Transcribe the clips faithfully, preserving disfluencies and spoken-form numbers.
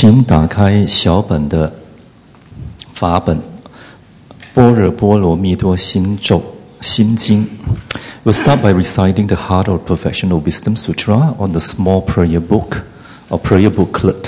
请打开小本的法本《般若波罗蜜多心咒心经》。We'll start by reciting the Heart of Perfectional Wisdom Sutra on the small prayer book or prayer booklet,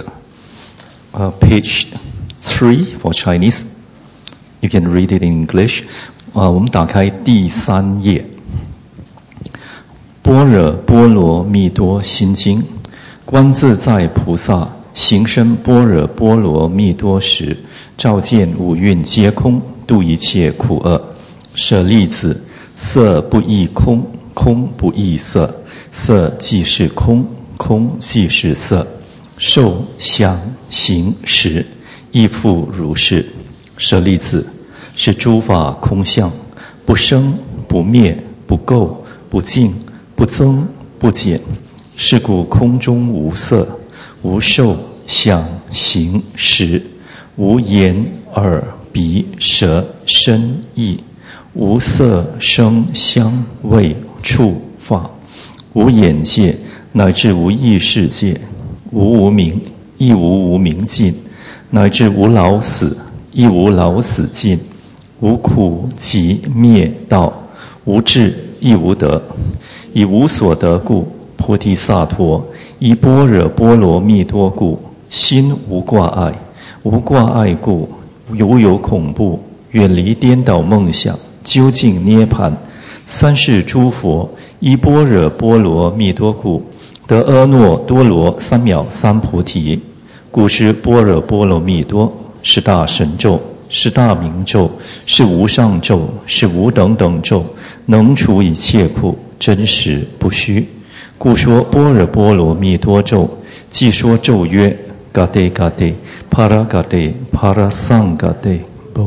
uh, page three for Chinese. You can read it in English. 啊，我们打开第三页，《般若波罗蜜多心经》。观自在菩萨行深般若波罗蜜多时，照见五蕴皆空，度一切苦厄。舍利子，色不异空，空不异色，色即是空，空即是色。受想行识，亦复如是。舍利子，是诸法空相，不生不灭，不垢不净，不增不减。是故空中无色，无受想行识，无眼耳鼻舌身意，无色声香味触法，无眼界，乃至无意识界，无无明，亦无无明尽，乃至无老死，亦无老死尽，无苦集灭道，无智亦无得，以无所得故，菩提萨埵依般若波罗蜜多故，心无挂碍，无挂碍故，无有恐怖，远离颠倒梦想，究竟涅槃。三世诸佛依般若波罗蜜多故，得阿耨多罗三藐三菩提。故知般若波罗蜜多是大神咒，是大明咒，是无上咒，是无等等咒，能除一切苦，真实不虚。故说般若波罗蜜多咒，即说咒曰 Gade Gade Para Gade Para Sang Gade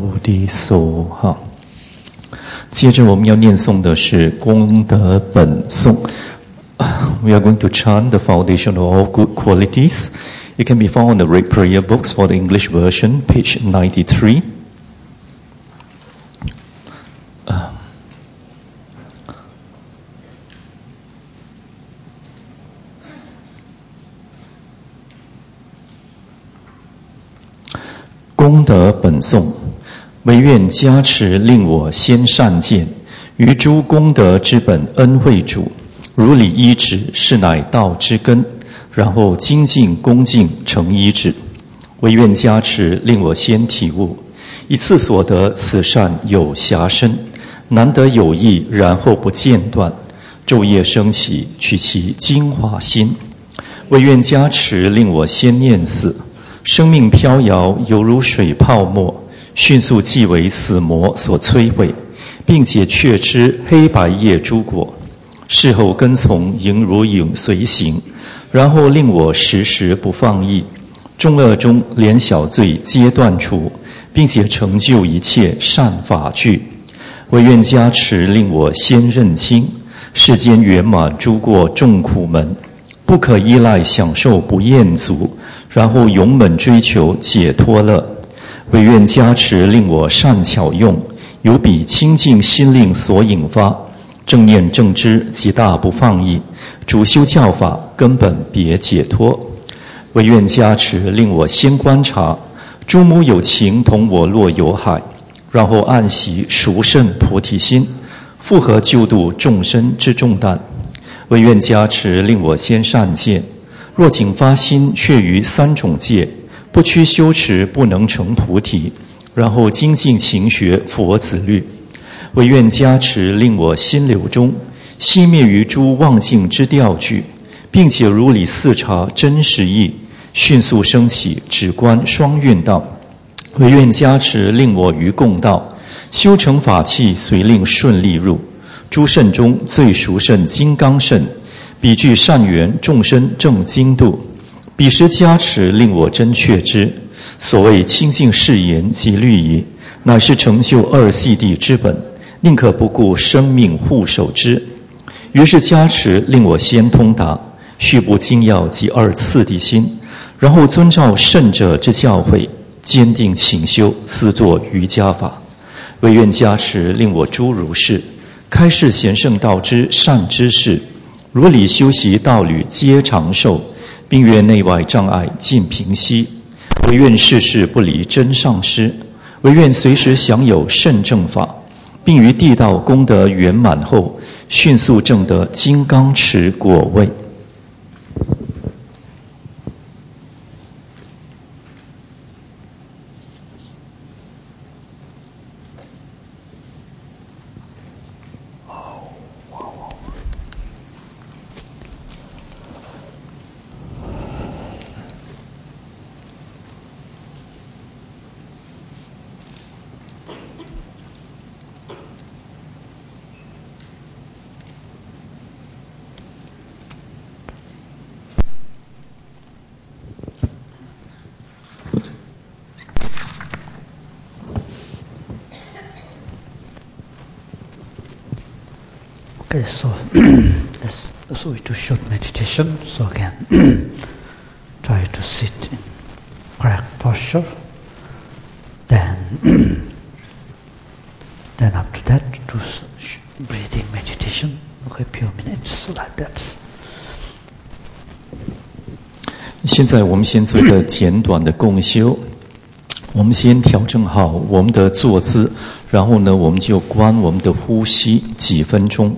Bodhisoha。 接着我们要念诵的是功德本颂。 We are going to chant the foundation of all good qualities. It can be found on the Red Prayer Books for the English version, page ninety-three. 功德本颂，唯愿加持令我先善见，于诸功德之本恩惠主，如理依止，是乃道之根。然后精进恭敬诚依止，唯愿加持令我先体悟，一次所得此善有暇身，难得有益，然后不间断，昼夜升起，取其精华心。唯愿加持令我先念死，生命飘摇，犹如水泡沫，迅速即为死魔所摧毁，并且确知黑白叶诸果，事后跟从迎如影随行，然后令我时时不放逸，众恶中连小罪皆断除，并且成就一切善法具。唯愿加持令我先认清世间圆满诸过众苦门，不可依赖享受不厌足，然后勇猛追求解脱乐。唯愿加持令我善巧用，有比清净心令所引发，正念正知极大不放逸，主修教法根本别解脱。唯愿加持令我先观察诸母有情同我落有海，然后暗习殊胜菩提心，复合救度众生之重担。唯愿加持令我先善见，若仅发心却于三种戒，不屈修持不能成菩提，然后精进勤学佛子律。唯愿加持令我心流中熄灭于诸妄境之调具，并且如理四察真实义，迅速升起止观双运道。唯愿加持令我于共道修成法器，随令顺利入诸圣中最殊胜金刚圣，彼具善缘，众生正精度。彼时加持令我真确知，所谓清净誓言及律仪，乃是成就二细谛之本，宁可不顾生命护守之。于是加持令我先通达续部精要及二次第心，然后遵照圣者之教诲，坚定勤修，思作瑜伽法。唯愿加持令我诸如是，开示贤圣道之善知识，如理修习道侣皆长寿，并愿内外障碍尽平息。 唯愿世事不离真上师，唯愿随时享有圣正法，并于地道功德圆满后，迅速证得金刚持果位。 Okay, so let's so we do short meditation. So again, try to sit in correct posture. Then, then after that, do breathing meditation. Okay, few minutes like that. 现在我们先做一个简短的共修。我们先调整好我们的坐姿，然后呢，我们就观我们的呼吸几分钟。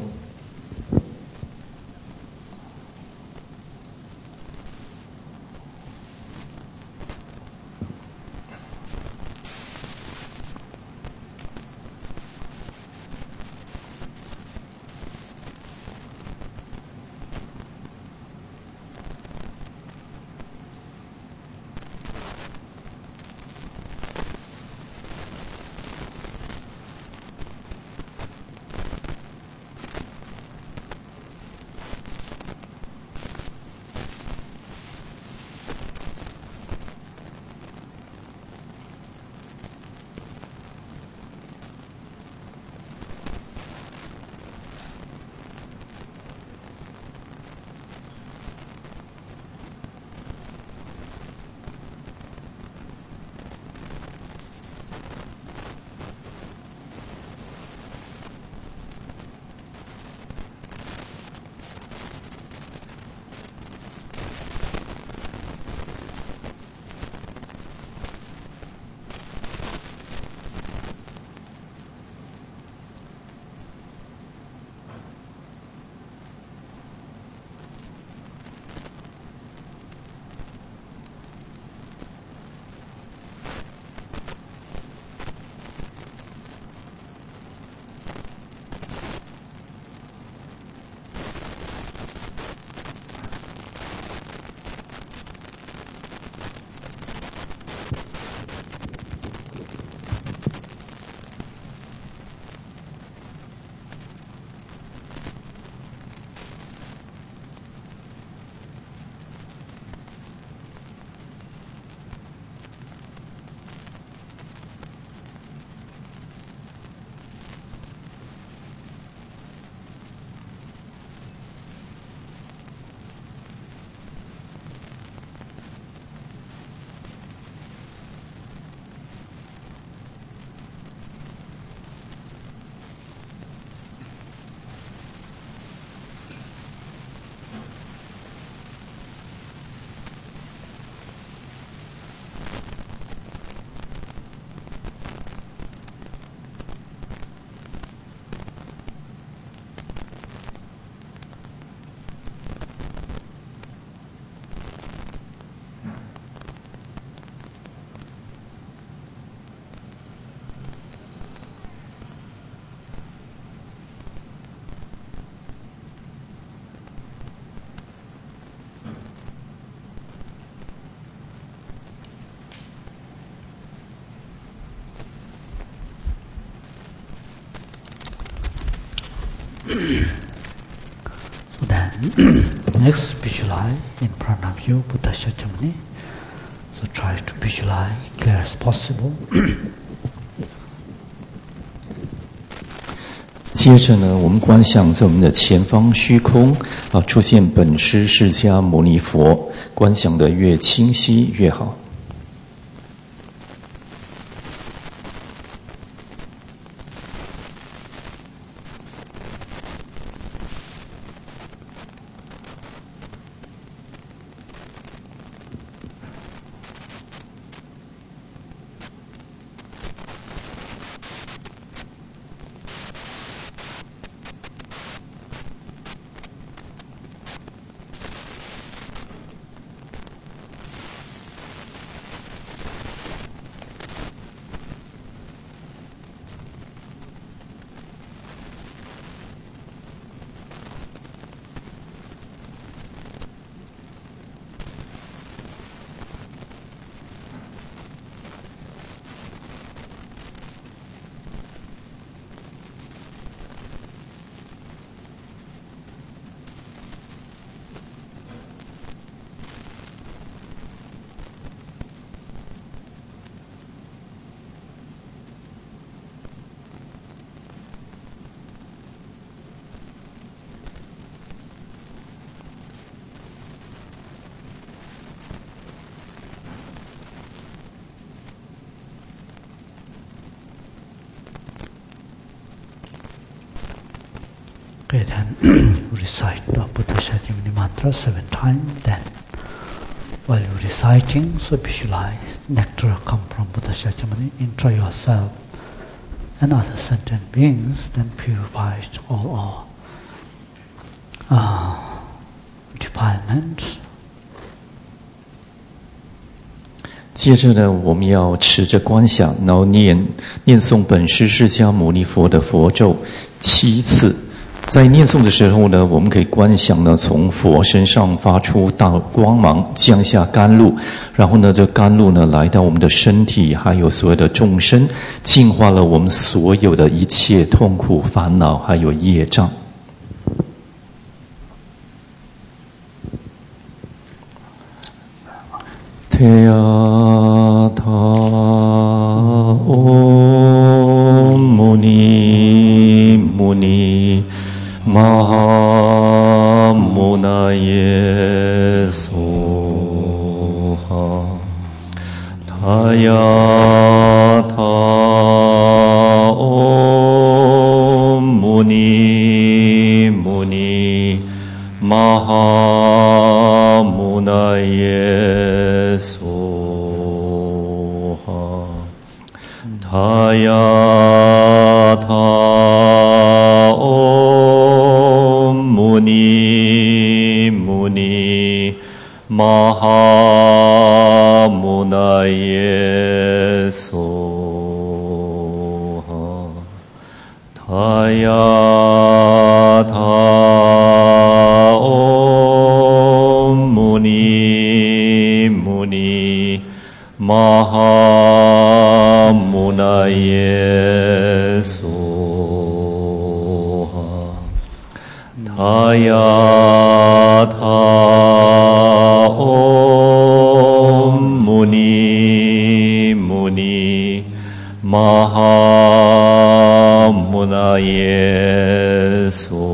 So then, next visualize in front of you Buddha Shakyamuni. So try to visualize clear as possible. 接着呢，我们观想在我们的前方虚空啊，出现本师释迦牟尼佛，观想的越清晰越好。 Okay, then recite the Buddha Shakyamuni mantra seven times. Then, while you're reciting, so visualize nectar come from Buddha Shakyamuni, enjoy yourself and other sentient beings, then purifies all our uh, defilements. 接着呢，我们要持着观想，然后念念诵本师释迦牟尼佛的佛咒七次。在念诵的时候呢，我们可以观想呢，从佛身上发出大光芒，降下甘露，然后呢，这甘露呢来到我们的身体，还有所有的众生，净化了我们所有的一切痛苦、烦恼，还有业障。태야타 옴 무니 무니 마하무나예 소하 타야타 옴 무니 무니 마하무나예 소하 타야타 옴 무니 무니 마하무나예 소하 타야타 옴 무니 무니 마하무나예 소하 타야타 옴 무니 무니 마하무나예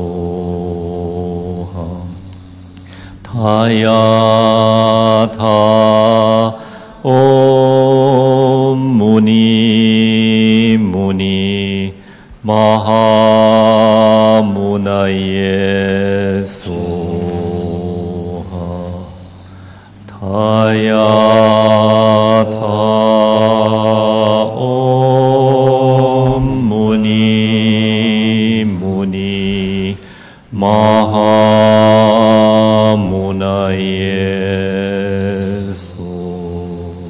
소하 타야타 옴 무니 무니 마하무나예 소하 타야타 옴 무니 무니 마하무나예 소하.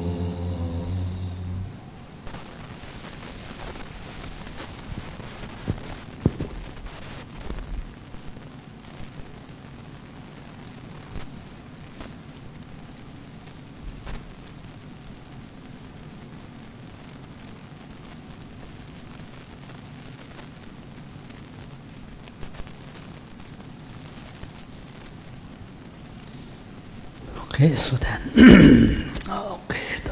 Okay, so then, okay, the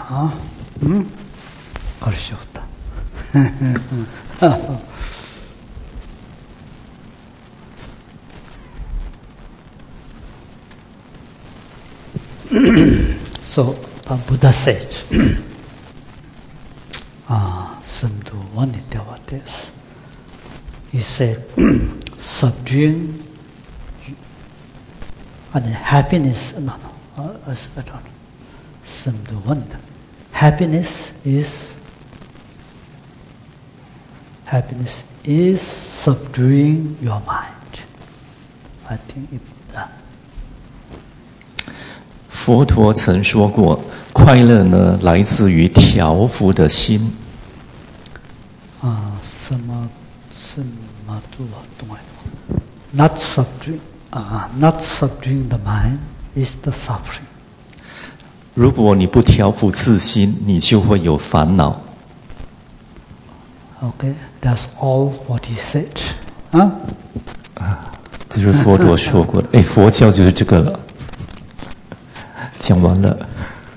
아, 응? 가르쳤다. So, uh, Buddha said, uh, Samdhu Vanityavatys. He said, subduing and happiness, no, no, uh, I don't know, Samdhu Vanitya. Happiness is, happiness is subduing your mind. I think it, uh, 佛陀曾说过，快乐呢来自于调伏的心。 啊，什么什么都懂了。Not subduing, 啊 ，not subduing the mind is the suffering. 如果你不调伏自心，你就会有烦恼。 Okay, that's all what he said. 啊， 啊，这就是佛陀说过的。哎，佛教就是这个了。讲完了。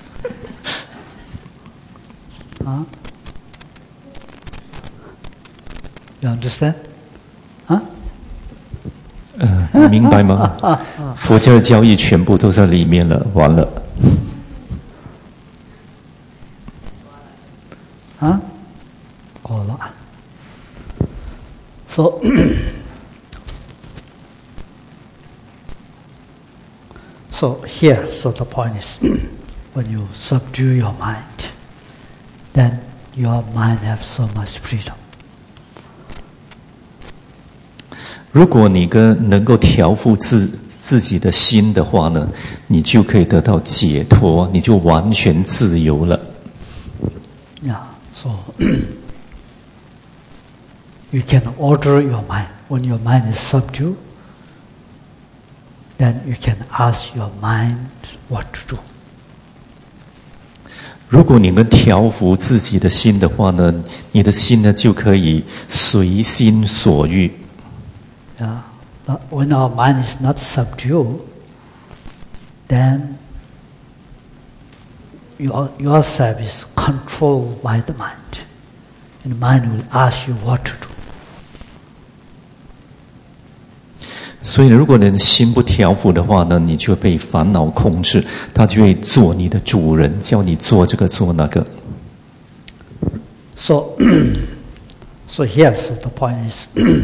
啊 ，You understand? 啊？ 呃，明白吗？佛教的教义全部都在里面了，完了。 啊？好了。So. So here, so the point is, when you subdue your mind, then your mind has so much freedom. 如果你跟能够调伏自自己的心的话呢，你就可以得到解脱，你就完全自由了。 Yeah, so you can order your mind. When your mind is subdued, then you can ask your mind what to do. 如果你能调伏自己的心的话呢，你的心呢就可以随心所欲。 Yeah, but when our mind is not subdued, then your yourself is controlled by the mind, and the mind will ask you what to do. 所以，如果你的心不调伏的话呢，你就被烦恼控制，他就会做你的主人，叫你做这个做那个。 So, so here, so the point is,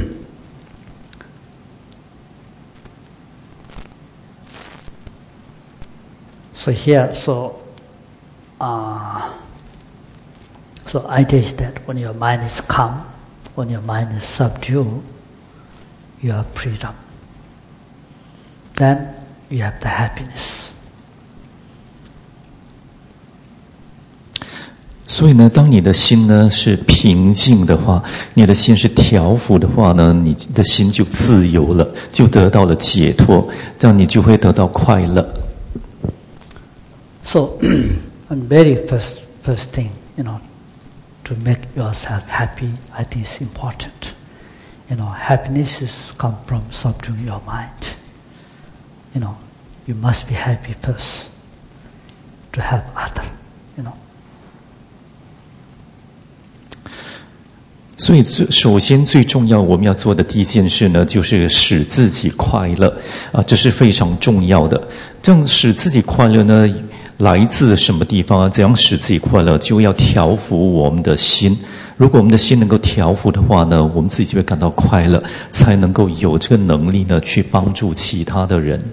so here, so, uh, so idea is that when your mind is calm, when your mind is subdued, you have freedom. Then you have the happiness. 所以呢，当你的心呢是平静的话，你的心是调伏的话呢，你的心就自由了，就得到了解脱，这样你就会得到快乐。 So, and very first first thing, you know, to make yourself happy, I think is important. You know, happiness is come from subduing your mind. You know, you must be happy first to help other, you know. 所以最首先最重要我们要做的第一件事呢，就是使自己快乐啊，这是非常重要的。这样使自己快乐呢，来自什么地方啊？怎样使自己快乐？就要调伏我们的心。如果我们的心能够调伏的话呢，我们自己就会感到快乐，才能够有这个能力呢，去帮助其他的人。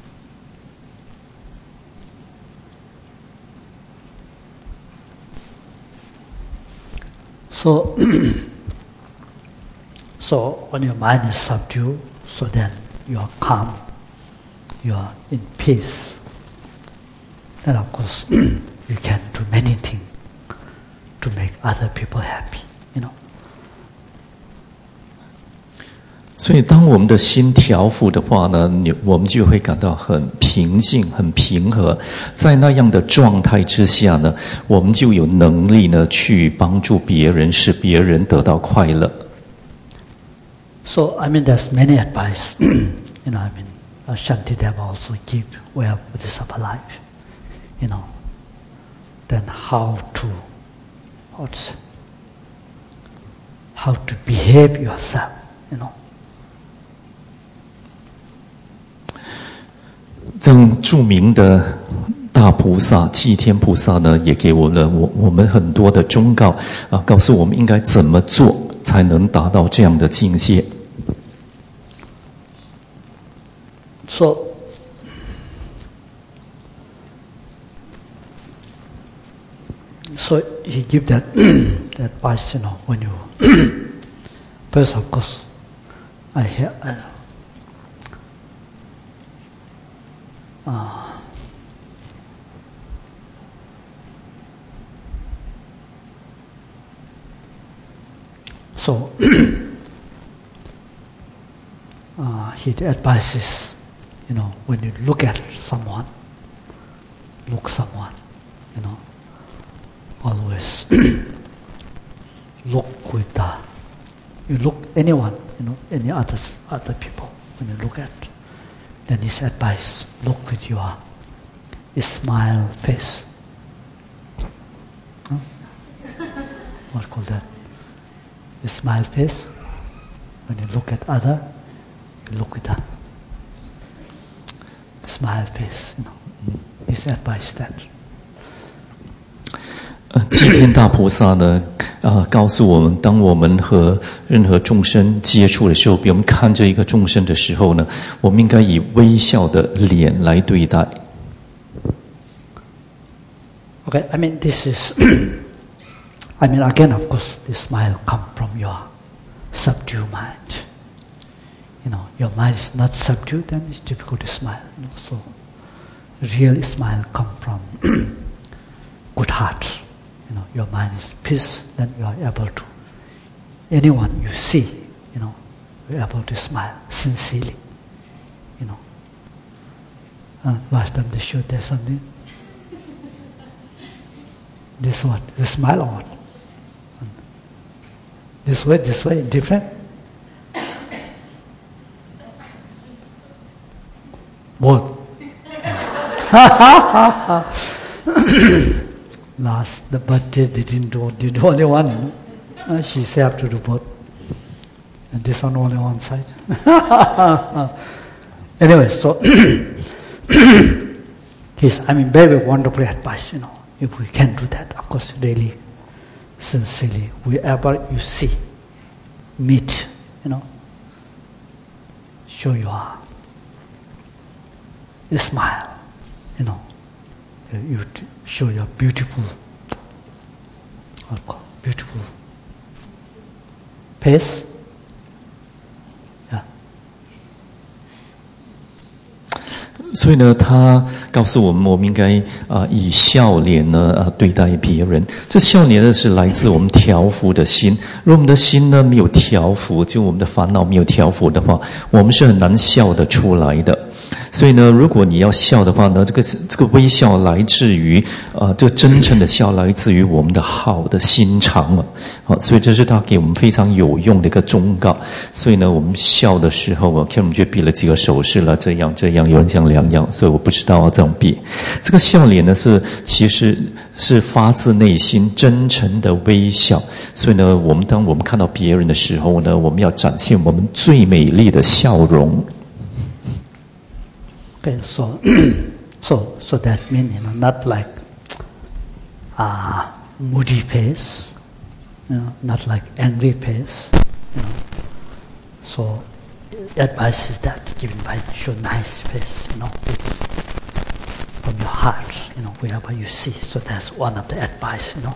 So, so when your mind is subdued, so then you are calm, you are in peace. Then of course you can do many things to make other people happy, you know. 所以，当我们的心调伏的话呢，你我们就会感到很平静、很平和。在那样的状态之下呢，我们就有能力呢去帮助别人，使别人得到快乐。 So I mean, there's many advice. You know, I mean, Shantideva also give way of Bodhisattva life. You know, then how to, what's, how to behave yourself, you know. 这样著名的大菩萨祭天菩萨呢，也给我了我我们很多的忠告啊，告诉我们应该怎么做才能达到这样的境界。 So, so he give that that advice, you know, when you first, of course, I hear. Uh, uh, so uh, he advises, you know, when you look at someone, look someone, you know, always look with the, you look anyone, you know, any others, other people, when you look at, then his advice, look with your smile face. Huh? What call that? The smile face. When you look at other, you look with the smile face, you know. His advice that. 呃，祭天大菩萨呢，啊、呃，告诉我们，当我们和任何众生接触的时候，比如我们看着一个众生的时候呢，我们应该以微笑的脸来对待。 Okay, I mean this is. I mean again, of course, the smile come from your subdued mind. You know, your mind is not subdued, then it's difficult to smile. You know, so, real smile come from good heart. You know, your mind is peace, then you are able to, anyone you see, you know, you're able to smile sincerely, you know. Uh, last time they showed there something. This what? The smile or what? This way, this way, different? Both. Last, the birthday, they didn't do, did only one. Uh, she said I have to do both. And this one only one side. Anyway, so, he's, I mean, very wonderful advice, you know. If we can do that, of course, really, sincerely, wherever you see, meet, you know, show your you smile, you know, you show your beautiful, what call beautiful face, yeah. 所以呢，他告诉我们，我们应该啊、呃、以笑脸呢啊、呃、对待别人。这笑脸呢是来自我们调伏的心。如果我们的心呢没有调伏，就我们的烦恼没有调伏的话，我们是很难笑得出来的。所以呢，如果你要笑的话呢，这个这个微笑来自于呃，这个真诚的笑来自于我们的好的心肠嘛。好，所以这是他给我们非常有用的一个忠告。所以呢，我们笑的时候啊，看我们就比了几个手势了，这样这样，有人讲两样，所以我不知道要这样比。这个笑脸呢，是其实是发自内心真诚的微笑。所以呢，我们当我们看到别人的时候呢，我们要展现我们最美丽的笑容。 Okay, so, so, so that means, you know, not like uh, moody face, you know, not like angry face, you know. So, advice is that given by show nice face, you know, it's from your heart, you know, wherever you see. So that's one of the advice, you know.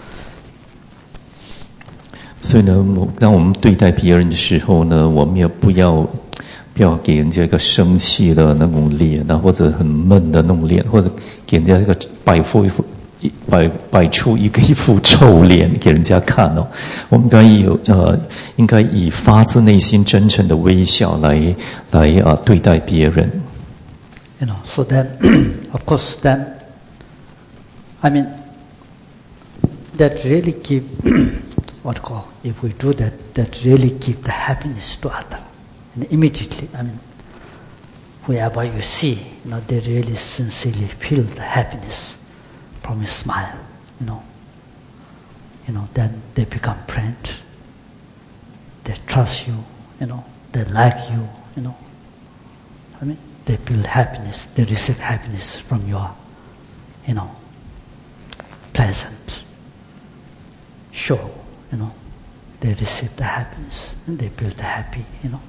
所以呢，当我们对待别人的时候呢，我们也不要。不要给人家一个生气的那种脸啊，或者很闷的那种脸，或者给人家一个摆副一副摆摆出一个一副臭脸给人家看哦。我们应该有呃，应该以发自内心真诚的微笑来来啊、呃、对待别人。 You know, so then, of course, then, I mean, that really give what call if we do that, that really give the happiness to others. And immediately, I mean, wherever you see, you know, they really sincerely feel the happiness from your smile, you know. You know, then they become friends. They trust you, you know. They like you, you know. I mean, they feel happiness. They receive happiness from your, you know, pleasant show, you know. They receive the happiness and they feel the happy, you know.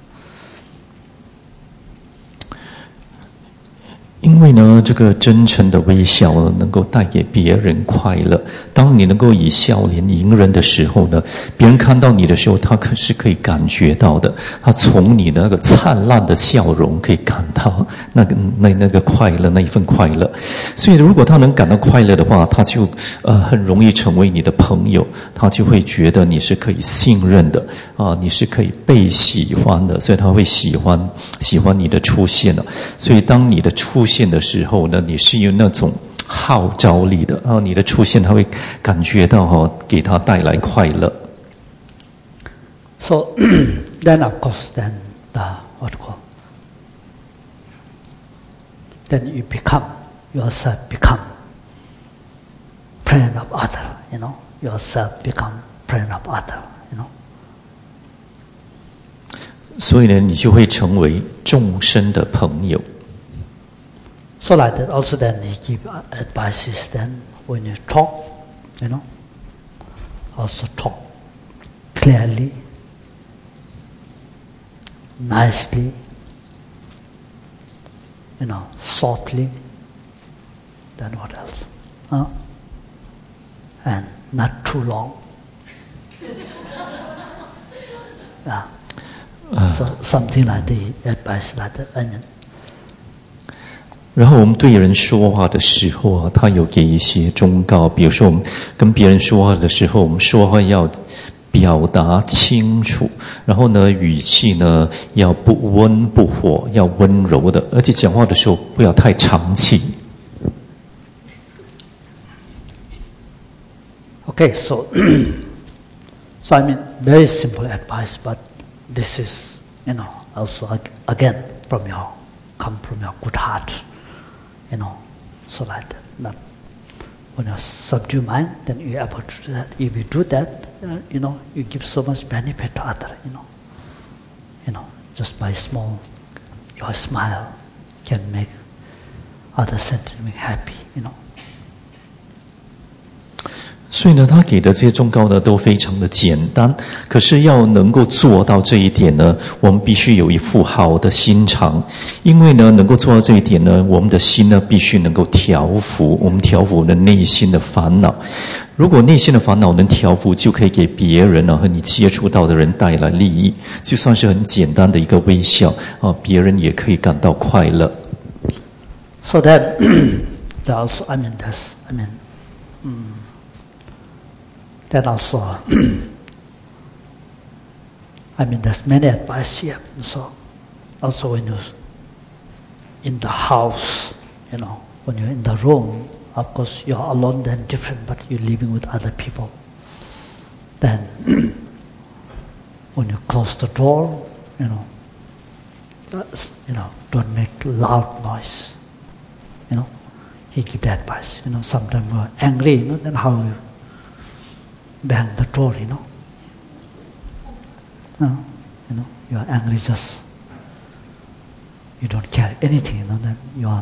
因为呢，这个真诚的微笑呢，能够带给别人快乐。当你能够以笑脸迎人的时候呢，别人看到你的时候，他可是可以感觉到的。他从你的那个灿烂的笑容可以感到那个那那个快乐，那一份快乐。所以，如果他能感到快乐的话，他就呃很容易成为你的朋友，他就会觉得你是可以信任的啊、呃，你是可以被喜欢的，所以他会喜欢喜欢你的出现了。所以，当你的出现的时候呢，你是有那种号召力的啊，你的出现他会感觉到哈、哦，给他带来快乐。 So then, of course, then the what call? Then you become yourself become friend of other. You know, yourself become friend of other. You know. 所以呢，你就会成为众生的朋友。 So like that, also then he give advices then when you talk, you know, also talk clearly, nicely, you know, softly, then what else? Huh? And not too long. Yeah. Uh. So something like the advice like that, I mean. 然后我们对人说话的时候啊，他有给一些忠告，比如说我们跟别人说话的时候，我们说话要表达清楚，然后呢，语气呢要不温不火，要温柔的，而且讲话的时候不要太长气。 Okay, so so I mean very simple advice, but this is, you know, also again from your come from your good heart. You know, so like that. Not when you subdue mind, then you're able to do that. If you do that, uh, you know, you give so much benefit to others. You know, you know, just by small, your smile can make others sentiment happy. You know. 所以呢，他给的这些忠告呢，都非常的简单。可是要能够做到这一点呢，我们必须有一副好的心肠。因为呢，能够做到这一点呢，我们的心呢，必须能够调伏，我们调伏我们的内心的烦恼。如果内心的烦恼能调伏，就可以给别人呢和你接触到的人带来利益。就算是很简单的一个微笑啊，别人也可以感到快乐。 So that that also, I mean, that's, I mean. Um, Then also, I mean, there's many advice here. So, also when you're in the house, you know, when you're in the room, of course you're alone, then different, but you're living with other people. Then, when you close the door, you know, you know, don't make loud noise. You know, he give the advice. You know, sometimes you're angry, you know, then how you bang the door, you know. No, you know, you are angry, just you don't care anything, you know. Then your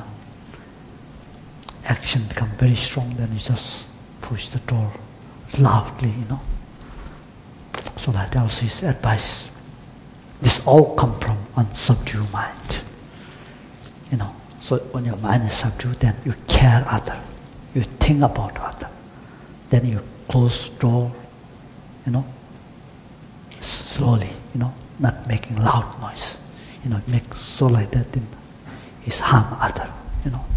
action become very strong. Then you just push the door loudly, you know. So that also is advice. This all come from unsubdued mind, you know. So when your mind is subdued, then you care other, you think about other, then you close door, you know, slowly, you know, not making loud noise, you know, make so like that, then is harm other, you know.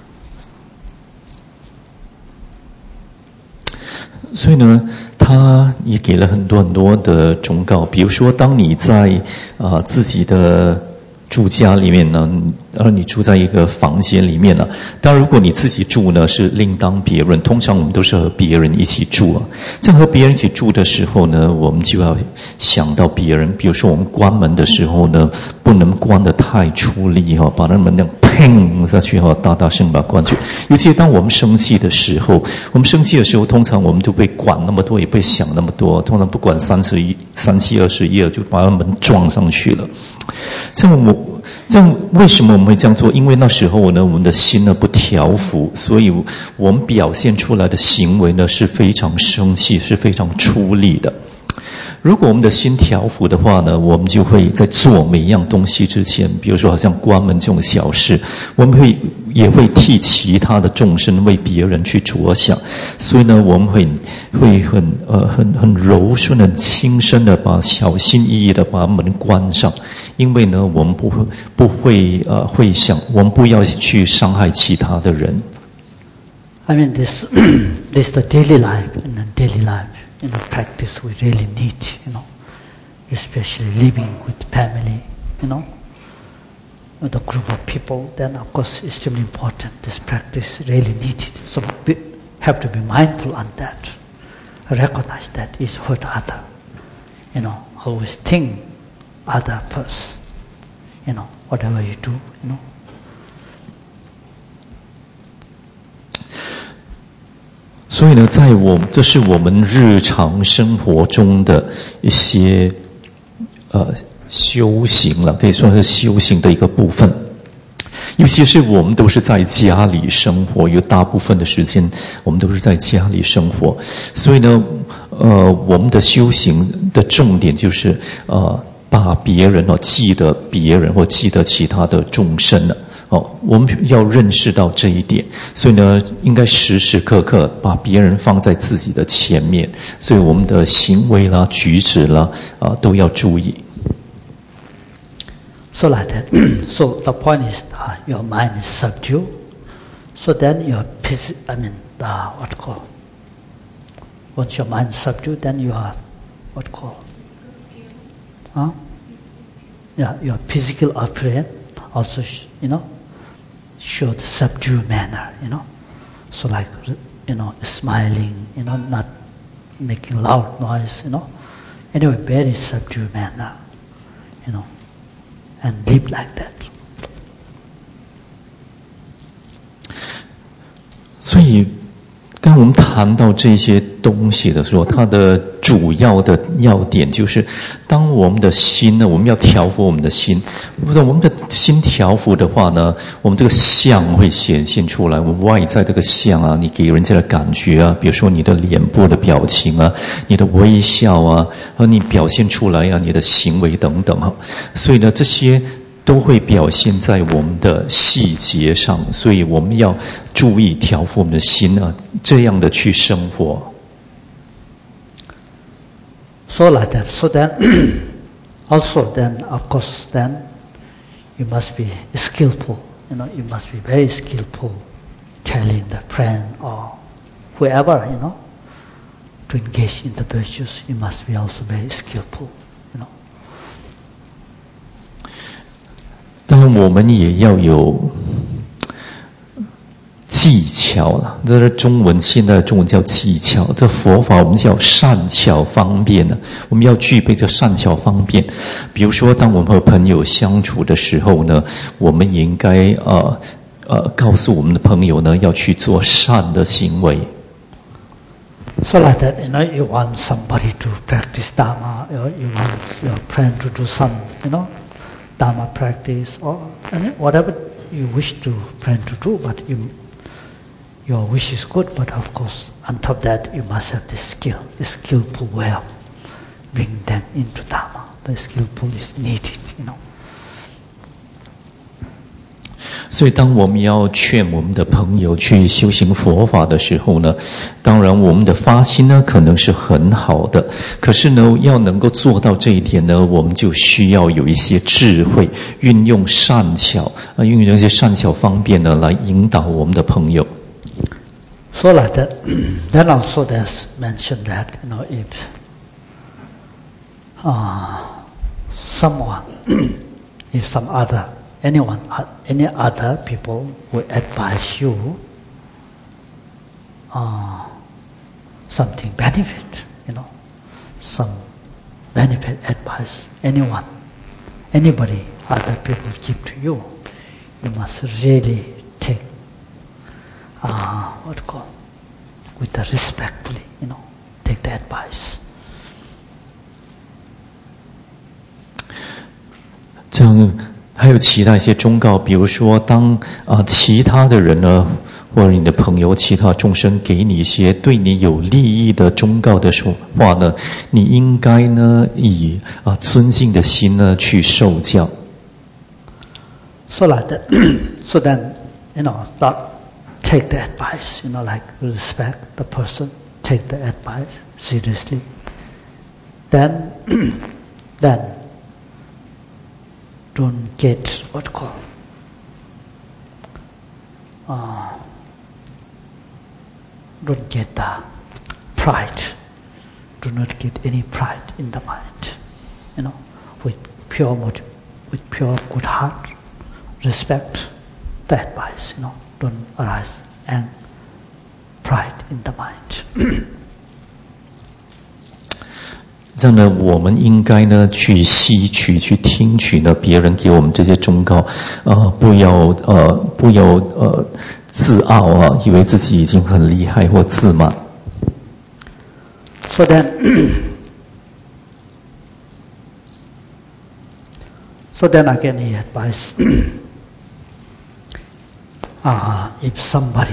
所以呢，他也给了很多很多的忠告，比如说，当你在啊、呃、自己的住家里面呢， 而你住在一个房间里面了。当然，如果你自己住呢，是另当别论。通常我们都是和别人一起住啊。在和别人一起住的时候呢，我们就要想到别人。比如说，我们关门的时候呢，不能关得太出力哈，把那门那样砰下去哈，大大声把它关去。尤其当我们生气的时候，我们生气的时候，通常我们就被管那么多，也被想那么多。通常不管三十一、三七二十一了，就把那门撞上去了。这样我这样为什么我们会这样做？因为那时候呢，我们的心呢不调伏，所以我们表现出来的行为呢是非常生气，是非常出力的。如果我们的心调伏的话呢，我们就会在做每一样东西之前，比如说好像关门这种小事，我们会也会替其他的众生为别人去着想，所以呢，我们会会很呃很很柔顺、很轻声的把小心翼翼的把门关上，因为呢，我们不会不会呃会想，我们不要去伤害其他的人。 I mean, this this the daily life, in the daily life, you know, practice we really need, you know, especially living with family, you know, with a group of people. Then, of course, it's extremely important. This practice really needed. So we have to be mindful on that. Recognize that it's hurt other. You know, always think other first. You know, whatever you do, you know. 所以呢，在我这是我们日常生活中的一些呃修行了，可以说是修行的一个部分。尤其是我们都是在家里生活，有大部分的时间我们都是在家里生活，所以呢，呃，我们的修行的重点就是呃，把别人哦记得别人或记得其他的众生了。哦，我们要认识到这一点，所以呢，应该时时刻刻把别人放在自己的前面，所以我们的行为啦、举止啦，啊，都要注意。 So like that. So the point is, uh, your mind is subdued. So then your phys- I mean, uh, what call? Once your mind is subdued, then you are what call? Huh? Yeah, your physical appearance also, you know. Show the subdued manner, you know. So like, you know, smiling, you know, not making loud noise, you know. Anyway, very subdued manner, you know, and live like that. 所以，当我们谈到这些东西的时候，它的主要的要点就是，当我们的心呢，我们要调伏我们的心。不是我们的心调伏的话呢，我们这个相会显现出来。我们外在这个相啊，你给人家的感觉啊，比如说你的脸部的表情啊，你的微笑啊，和你表现出来啊，你的行为等等哈。所以呢，这些都会表现在我们的细节上，所以我们要注意调伏我们的心啊，这样的去生活。 So like that. So then, also then, of course, then you must be skillful. You know, you must be very skillful, telling the friend or whoever, you know, to engage in the virtues. You must be also very skillful. You know. 当然，我们也要有技巧了，这是中文，现在的中文叫技巧。这佛法我们叫善巧方便呢，我们要具备这善巧方便。比如说，当我们和朋友相处的时候呢，我们也应该呃呃告诉我们的朋友呢，要去做善的行为。 So like that, you know, you want somebody to practice Dharma, or you want your friend to do some, you know, Dharma practice, or whatever you wish to friend to do, but you. Your wish is good, but of course, on top of that, you must have the skill, the skillful way of bringing them into Dharma. The skillful is needed, you know. 所以，当我们要劝我们的朋友去修行佛法的时候呢，当然我们的发心呢可能是很好的，可是呢，要能够做到这一点呢，我们就需要有一些智慧，运用善巧啊，运用一些善巧方便呢，来引导我们的朋友。 So like that, then also there's mentioned that, you know, if uh, someone, if some other anyone, any other people who advise you uh, something benefit, you know, some benefit advice, anyone, anybody, other people give to you, you must really take, uh, what to call, with the respectfully, you know, take the advice. 这样还有其他一些忠告，比如说当啊、呃、其他的人呢，或者你的朋友、其他众生给你一些对你有利益的忠告的说话呢，你应该呢以啊、呃、尊敬的心呢去受教。 So like that, so then you know, not take the advice, you know, like respect the person, take the advice seriously. Then, then. Don't get what called uh, don't get the pride. Do not get any pride in the mind. You know, with pure motive, with pure good heart, respect the advice. You know, don't arise and pride in the mind. 这样呢，我们应该呢去吸取、去听取呢别人给我们这些忠告，呃，不要呃不要呃自傲啊，以为自己已经很厉害或自满。 So then, so then again he advised, uh, if somebody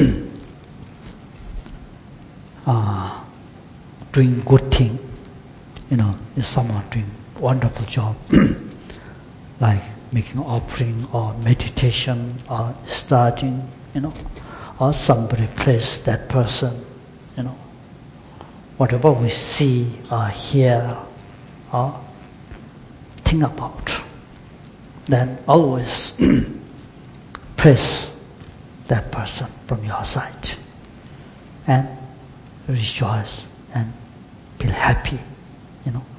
uh, doing good thing. You know, if someone doing wonderful job, like making offering or meditation or studying, you know, or somebody praise that person, you know, whatever we see or hear or think about, then always praise that person from your side and rejoice and feel happy. You know.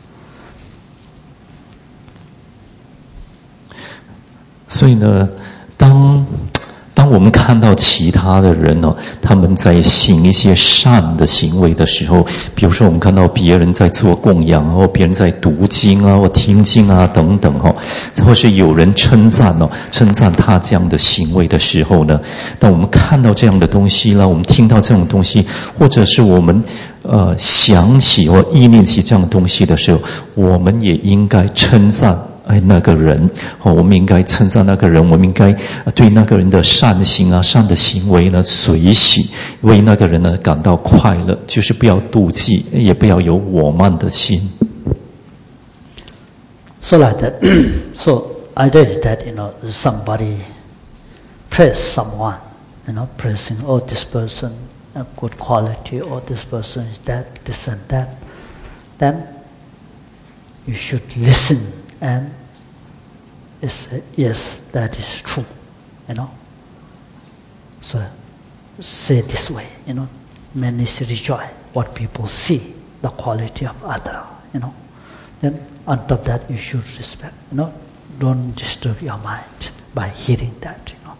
所以呢，当当我们看到其他的人哦，他们在行一些善的行为的时候，比如说我们看到别人在做供养，或别人在读经啊，或听经啊等等哦，或是有人称赞哦，称赞他这样的行为的时候呢，当我们看到这样的东西啦，我们听到这种东西，或者是我们呃想起或意念起这样的东西的时候，我们也应该称赞。哎，那个人哦，我们应该称赞那个人，我们应该对那个人的善行啊、善的行为呢随喜，为那个人呢感到快乐，就是不要妒忌，也不要有我慢的心。 So like that. So idea is that you know somebody praise someone, you know, praising oh this person a good quality, or this person is that, this and that. Then you should listen. And say, yes, that is true, you know. So say this way, you know, many rejoice what people see, the quality of other, you know. Then on top of that you should respect, you know, don't disturb your mind by hearing that, you know.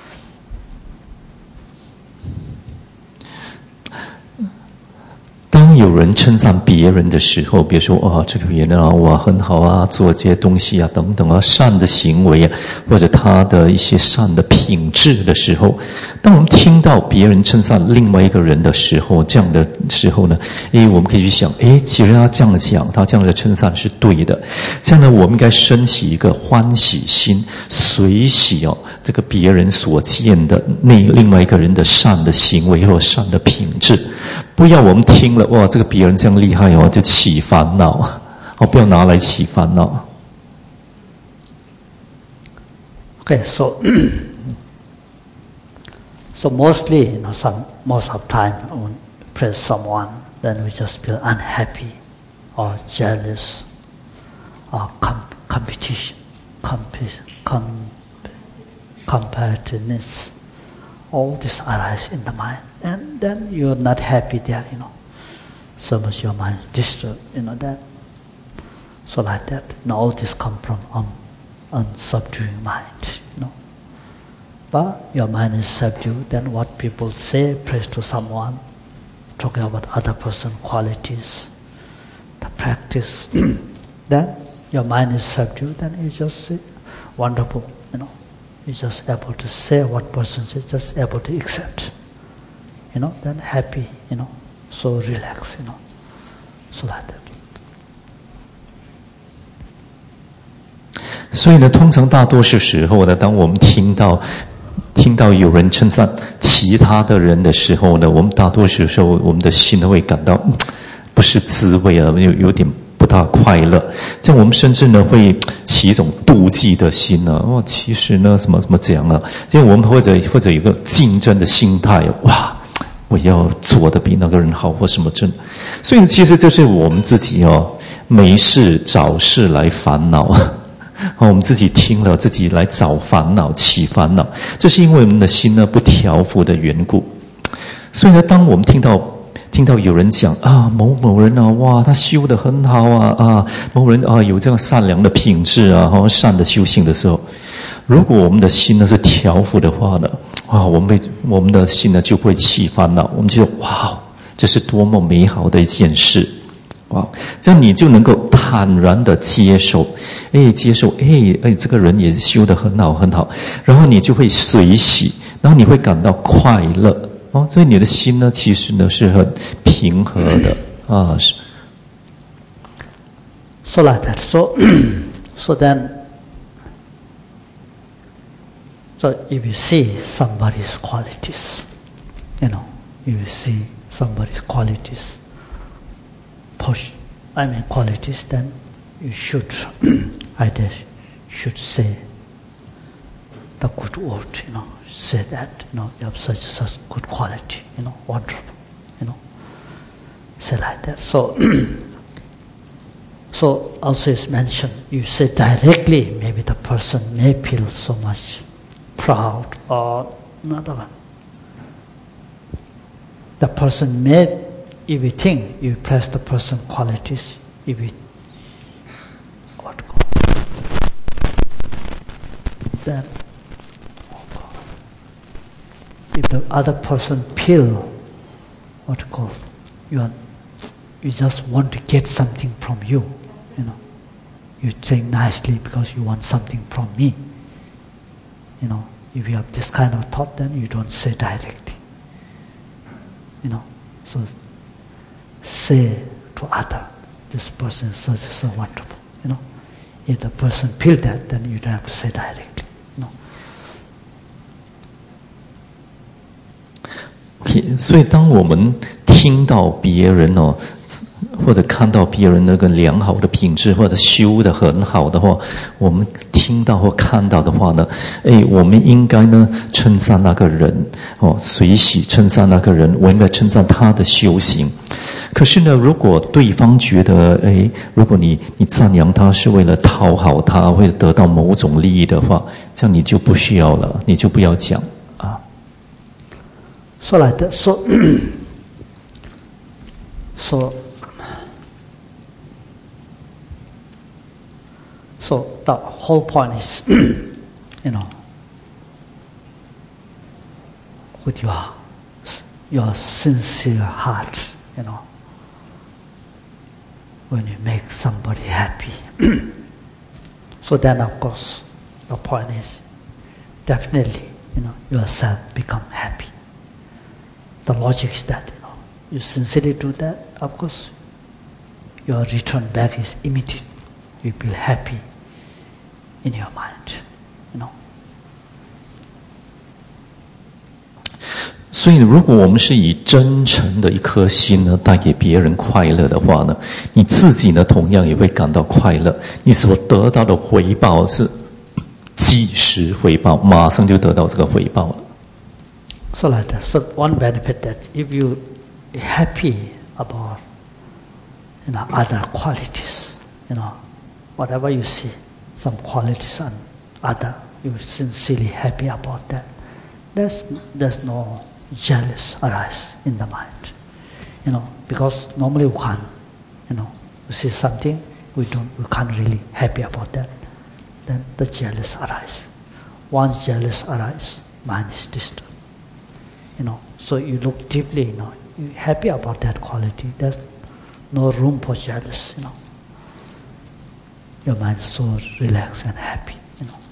当有人称赞别人的时候，比如说啊，这个别人啊，哇，很好啊，做这些东西啊，等等啊，善的行为啊，或者他的一些善的品质的时候，当我们听到别人称赞另外一个人的时候，这样的时候呢，诶，我们可以去想，诶，其实他这样讲，他这样的称赞是对的。这样呢，我们应该升起一个欢喜心，随喜哦，这个别人所见的那另外一个人的善的行为或善的品质。不要我们听了哇，这个别人这样厉害哦，就起烦恼哦，不要拿来起烦恼。 Okay, so so mostly, you know, some most of time when we praise someone, then we just feel unhappy or jealous or com- competition, comp- com- competitiveness. All this arise in the mind, and then you're not happy there, you know. So much your mind disturbed, you know that. So like that, and all this come from um, unsubduing mind, you know. But your mind is subdued, then what people say, praise to someone, talking about other person's qualities, the practice, then your mind is subdued, and it's just wonderful, you know. It's just able to say what person says, just able to accept, you know, then happy, you know, so relaxed, you know, so like that. 所以呢，通常大多数时候呢，当我们听到听到有人称赞其他的人的时候呢，我们大多数时候我们的心呢会感到、嗯、不是滋味啊，有有点不大快乐。这样我们甚至呢会起一种妒忌的心呢、啊，哦，其实呢什么什么这样啊，因为我们或者或者有个竞争的心态，哇，我要做的比那个人好或什么真。所以其实这是我们自己哦，没事找事来烦恼。我们自己听了，自己来找烦恼，起烦恼，这是因为我们的心呢不调伏的缘故。所以呢，当我们听到听到有人讲啊，某某人啊，哇，他修得很好啊，啊，某人啊有这样善良的品质啊，和善的修行的时候，如果我们的心呢是调伏的话呢，啊，我们会我们的心呢就不会起烦恼，我们就哇，这是多么美好的一件事。哇，这样你就能够坦然的接受，哎，接受，哎，哎，这个人也修得很好，很好，然后你就会随喜，然后你会感到快乐，哦，所以你的心呢，其实呢是很平和的啊。是。 So like that. So, so then, so if you see somebody's qualities, you know, if you see somebody's qualities. Push, I mean qualities, then you should either should say the good word, you know, say that, you know, you have such such good quality, you know, wonderful, you know, say like that. So, so also is mentioned, you say directly, maybe the person may feel so much proud or another one. The person may. If you think you press the person qualities, if you what to call then oh God, if the other person feel what to call you are, you just want to get something from you, you know, you say nicely because you want something from me, you know. If you have this kind of thought, then you don't say directly, you know. So. Say to other, this person is so, so wonderful, you know. If the person feel that, then you don't have to say directly, you know. Okay, 所以当我们听到别人哦，或者看到别人那个良好的品质，或者修得很好的话，我们听到或看到的话呢，哎，我们应该呢称赞那个人哦，随喜称赞那个人，我应该称赞他的修行。可是呢，如果对方觉得，哎，如果你你赞扬他是为了讨好他，为了得到某种利益的话，这样你就不需要了，你就不要讲啊。 So like that. So, so, so the whole point is, you know, with your your sincere heart, you know. When you make somebody happy. So then of course the point is definitely, you know, yourself become happy. The logic is that, you know, you sincerely do that, of course your return back is immediate. You feel happy in your mind, you know. 所以如果我们是以真诚的一颗心呢带给别人快乐的话呢，你自己呢同样也会感到快乐，你所得到的回报是即时回报，马上就得到这个回报了。 So like that. So one benefit that if you are happy about, you know, other qualities, you know, whatever you see, some qualities and other, you're sincerely happy about that. There's there's no jealous arise in the mind, you know, because normally we can't, you know, we see something, we don't, we can't really happy about that. then the jealous arises. Once jealous arises, mind is disturbed. You know, so you look deeply, you know, you're happy about that quality. There's no room for jealous, you know. Your mind is so relaxed and happy, you know.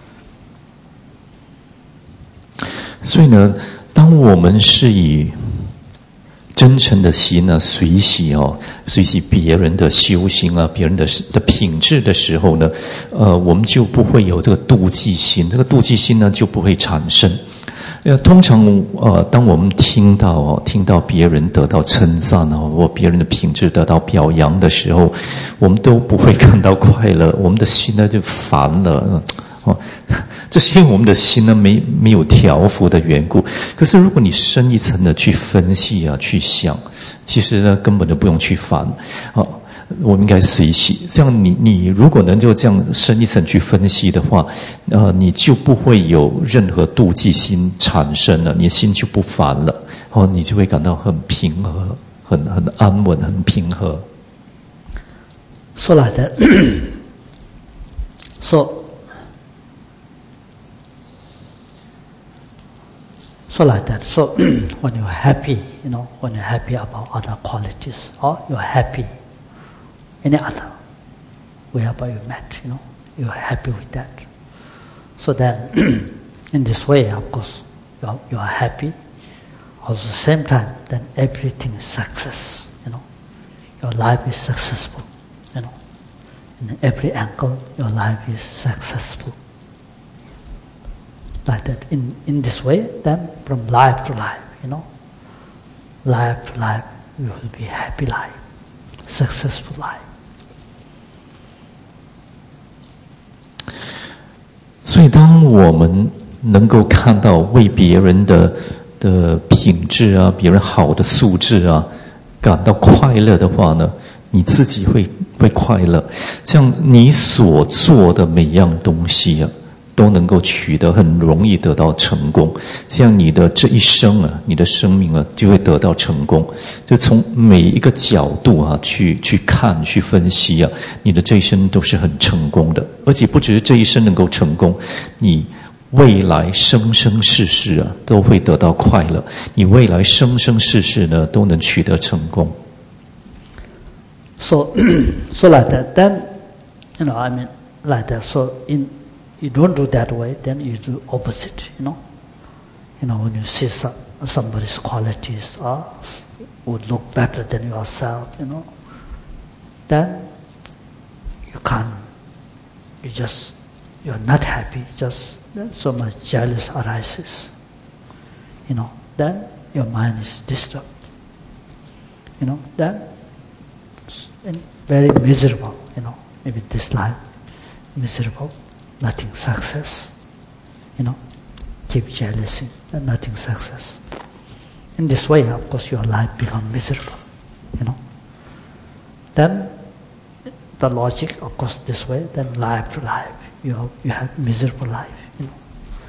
所以呢，当我们是以真诚的心呢，随喜哦，随喜别人的修行啊，别人的的品质的时候呢，呃，我们就不会有这个妒忌心，这个妒忌心呢就不会产生。呃，通常呃，当我们听到哦，听到别人得到称赞哦，或别人的品质得到表扬的时候，我们都不会感到快乐，我们的心呢就烦了哦。这是因为我们的心呢没没有调伏的缘故。可是如果你深一层的去分析啊，去想，其实呢根本就不用去烦哦。我们应该随喜，这样你你如果能够这样深一层去分析的话，呃，你就不会有任何妒忌心产生了，你的心就不烦了，哦，你就会感到很平和、很很安稳、很平和。 So like that. so, so like that. So when you're happy, you know, when you're happy about other qualities, or you're happy. Any other, wherever you met, you know, you are happy with that. So then, in this way, of course, you are, you are happy. Also, at the same time, then everything is success, you know. Your life is successful, you know. In every angle, your life is successful. Like that, in, in this way, then from life to life, you know, life to life, you will be happy life, successful life. 所以，当我们能够看到为别人的的品质啊、别人好的素质啊感到快乐的话呢，你自己会会快乐。这样，你所做的每样东西啊，都能够取得很容易得到成功。这样，你的这一生啊，你的生命啊，就会得到成功。就从每一个角度啊，去去看、去分析啊，你的这一生都是很成功的。而且不只是这一生能够成功，你未来生生世世啊，都会得到快乐。你未来生生世世呢，都能取得成功。 So, so like that. Then, you know, I mean, like that. So, in you don't do that way, then you do opposite. You know, you know, when you see some, somebody's qualities or would look better than yourself, you know, then you can't. You just you're not happy. Just so much jealous arises. You know, then your mind is disturbed. You know, then very miserable. You know, maybe this life miserable. Nothing success, you know, keep jealousy, and nothing success. In this way, of course, your life becomes miserable, you know. Then, the logic, of course, this way, then life to life, you have, you have miserable life, you know.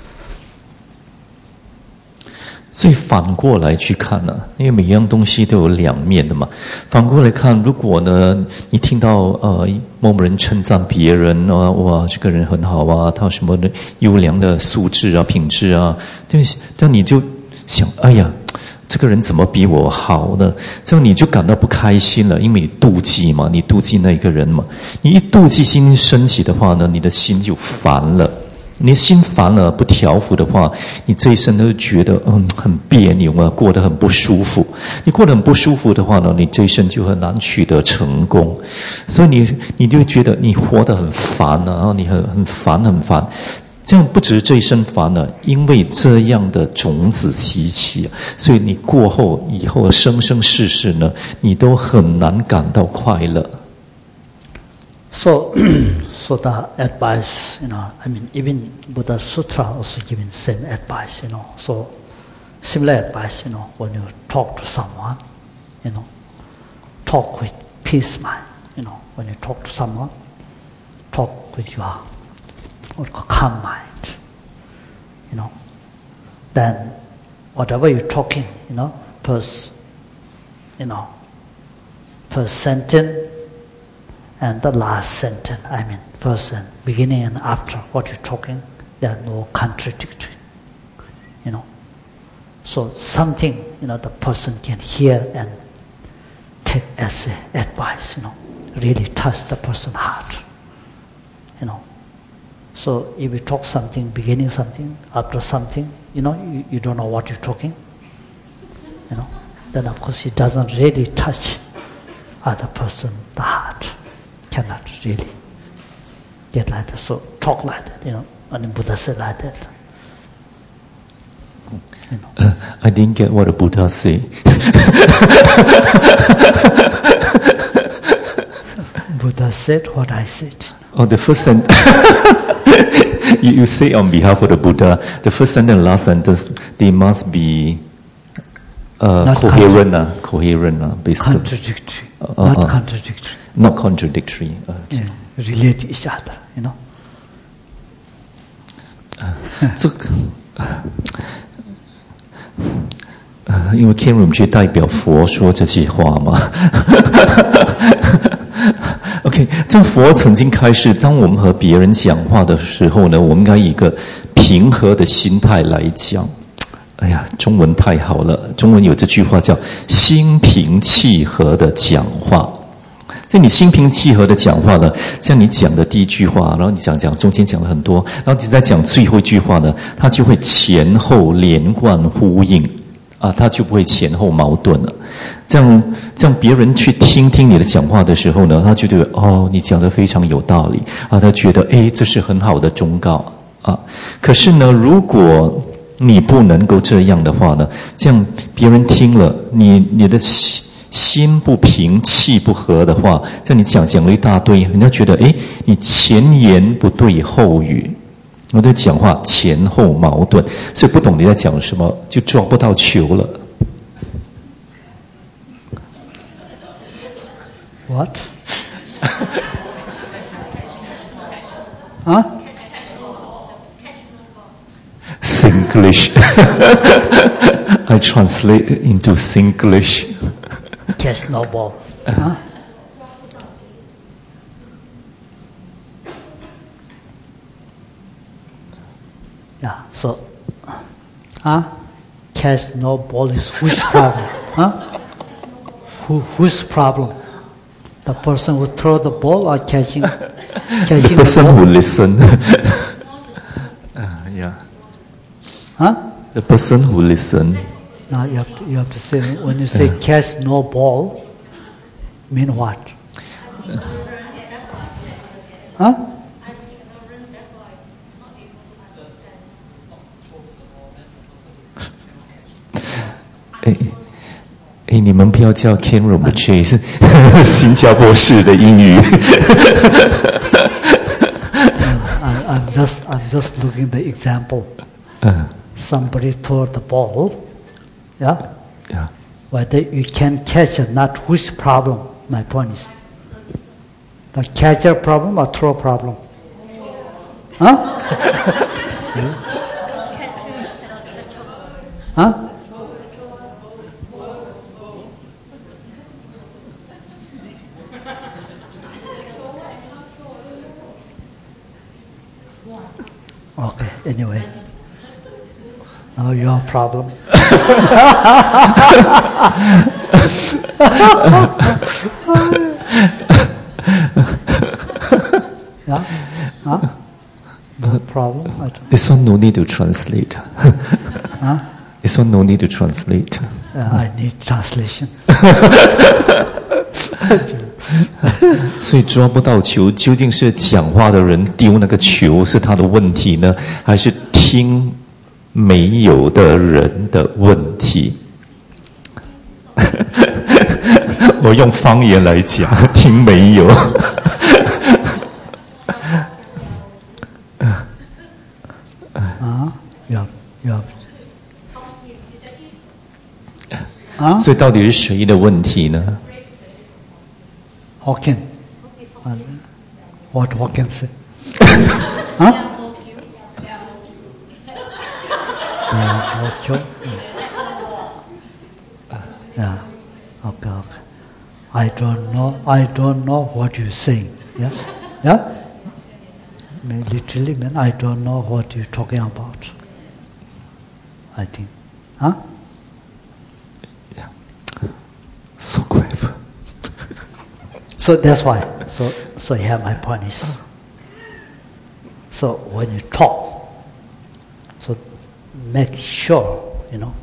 所以反过来去看呢、啊，因为每样东西都有两面的嘛。反过来看，如果呢，你听到呃某某人称赞别人啊，哇，这个人很好啊，他有什么的优良的素质啊、品质啊，对，但你就想，哎呀，这个人怎么比我好呢？这样你就感到不开心了，因为你妒忌嘛，你妒忌那个人嘛。你一妒忌心升起的话呢，你的心就烦了。你的心烦了不调伏的话，你这一生都觉得嗯很别扭啊，过得很不舒服。你过得很不舒服的话呢，你这一生就很难取得成功。所以你你就觉得你活得很烦啊，然后你很很烦很烦。这样不只是这一生烦了，因为这样的种子习气，所以你过后以后生生世世呢，你都很难感到快乐。 So, so the advice, you know, I mean, even Buddha Sutra also giving same advice, you know. So, similar advice, you know, when you talk to someone, you know, talk with peace mind, you know. When you talk to someone, talk with your what call calm mind, you know. Then, whatever you're talking, you know, first, you know, first sentence. and the last sentence, I mean, first and beginning and after what you're talking, there are no contradictory, you know. So something, you know, the person can hear and take as a advice, you know, really touch the person's heart, you know. So if you talk something, beginning something, after something, you know, you, you don't know what you're talking, you know, then of course it doesn't really touch other person, the heart, cannot really get like that. So talk like that, you know, and Buddha said like that. You know. uh, I didn't get what the Buddha said. Buddha said what I said. Oh, the first sentence. you, you say on behalf of the Buddha, the first sentence and last sentence, they must be uh, coherent, uh, coherent, uh, basically. Contradictory, uh, not uh, contradictory. Not contradictory. Uh, yeah, relate to each other, you know. 这个，呃，因为 Ken 去代表佛说这些话嘛。OK， 这佛曾经开示，当我们和别人讲话的时候呢，我们应该以一个平和的心态来讲。哎呀，中文太好了，中文有这句话叫“心平气和的讲话”。所以你心平气和的讲话呢，像你讲的第一句话，然后你讲讲中间讲了很多，然后你再讲最后一句话呢，它就会前后连贯呼应，啊，它就不会前后矛盾了。这样，这样别人去听听你的讲话的时候呢，他就觉得哦，你讲的非常有道理啊，他觉得诶，这是很好的忠告啊。可是呢，如果你不能够这样的话呢，这样别人听了你你的心。心不平气不和的话，这样你讲讲了一大堆，人家觉得诶，你前言不对后语，我在讲话前后矛盾，所以不懂你在讲什么，就抓不到球了。 What? Huh? Singlish. I translate into Singlish. Catch no ball. Huh? Yeah, so, huh? Catch no ball is whose problem? Huh? Who, whose problem? The person who throw the ball or catching, catching the person the ball? who listen. uh, yeah. Huh? The person who listen. Now you have to, you have to say, when you say catch no ball, mean what? Huh? 哎哎，你们不要叫 Ken Rinpoche 是新加坡式的英语。 I, I'm just I'm just looking the example. Uh, Somebody throw the ball. Yeah? yeah. Whether you can catch or not, which problem, my point is. The catcher problem or throw problem? Huh? Huh? Okay, anyway. Now your problem. Yeah? Huh? No problem. I don't. This one no need to translate. Huh? This one no need to translate. Uh, I need translation. 所以抓不到球，究竟是讲话的人丢那个球是他的问题呢，还是听没有的人的问题？我用方言来讲，听没有。 啊，要要。啊？ 所以到底是谁的问题呢？ Hawking. What Hawking say? Huh? Yeah, okay. Yeah, okay, okay. I don't know. I don't know what you're saying. Yeah, yeah. I mean, literally, man, I don't know what you're talking about. I think, huh? Yeah. So clever. So that's why. So, so here my point is. So when you talk, so make sure, you know,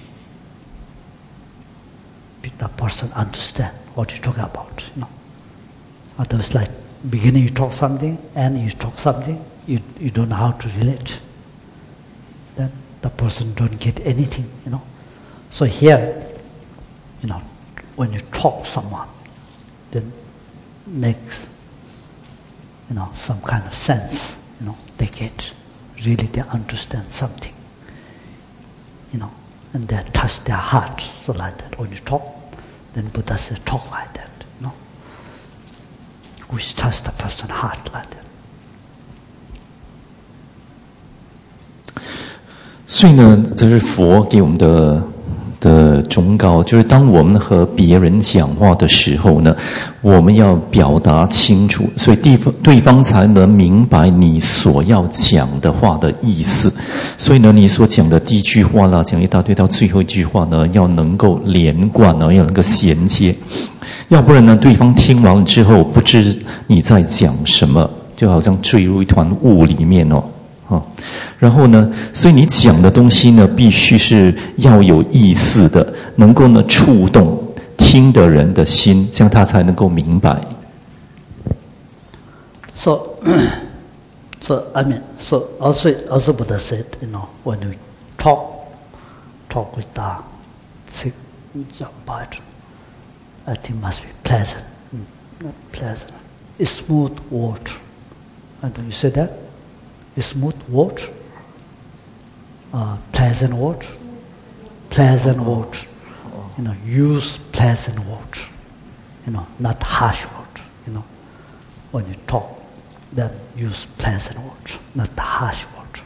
the person understand what you're talking about, you know. Otherwise, like beginning you talk something, and you talk something, you you don't know how to relate. Then the person don't get anything, you know. So here, you know, when you talk someone, then makes, you know, some kind of sense, you know, they get, really they understand something, you know, and they touch their heart. So like that, when you talk, then Buddha says talk like that, you know, which touch the person's heart like that. 所以呢，这是佛给我们的的忠告，就是当我们和别人讲话的时候呢，我们要表达清楚，所以对方对方才能明白你所要讲的话的意思。所以呢，你所讲的第一句话啦，讲一大堆到最后一句话呢，要能够连贯呢，要能够衔接，要不然呢，对方听完之后不知你在讲什么，就好像坠入一团雾里面哦。哦，然后呢，所以你讲的东西呢，必须是要有意思的，能够呢触动听的人的心，这样他才能够明白。 So, so I mean, so also also Buddha said, you know, when you talk, talk with the sick, I think must be pleasant, not pleasant. It's smooth water. And you say that. Smooth water, uh, pleasant water, pleasant water. You know, use pleasant water. You know, not harsh water. You know, when you talk, then use pleasant water, not the harsh water.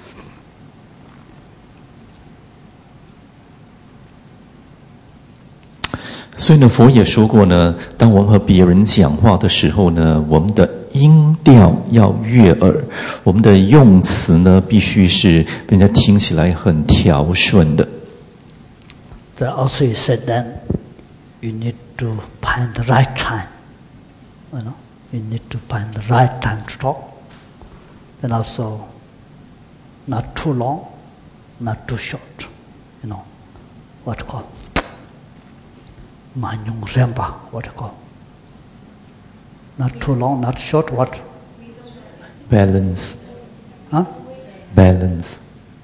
所以呢，佛也说过呢，当我们和别人讲话的时候呢，我们的音调要悦耳，我们的用词呢，必须是人家听起来很调顺的。 There also he said that you need to find the right time. You know, you need to find the right time to talk. Then also, not too long, not too short. You know, what you call Manyung Rempa, what you call. Not too long, not short, what? Balance. Huh? Balance.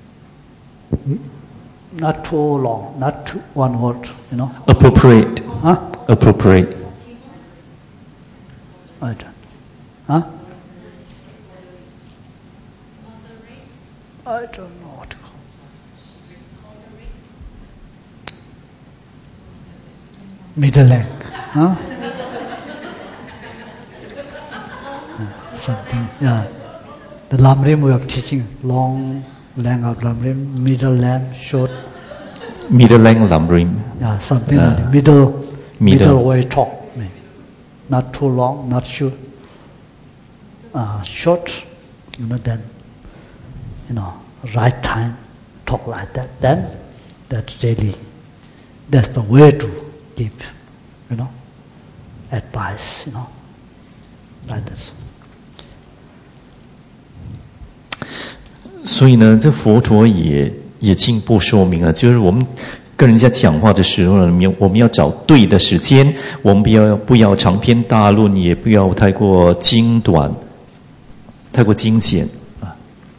Not too long, not too, one word, you know. Appropriate. Huh? Appropriate. I don't. Huh? I don't know what to call. Middle length. Huh? Something, yeah. The Lamrim we are teaching long length of Lamrim, middle length, short. Middle length Lamrim. Yeah, something uh, like that. Middle, middle, middle way talk. Maybe. Not too long, not short. Uh, short, you know, then, you know, right time, talk like that. Then, that's really, that's the way to give, you know, advice, you know, like this. 所以呢，这佛陀也也进一步说明了，就是我们跟人家讲话的时候呢，我们要找对的时间，我们不要不要长篇大论，也不要太过精短，太过精简啊。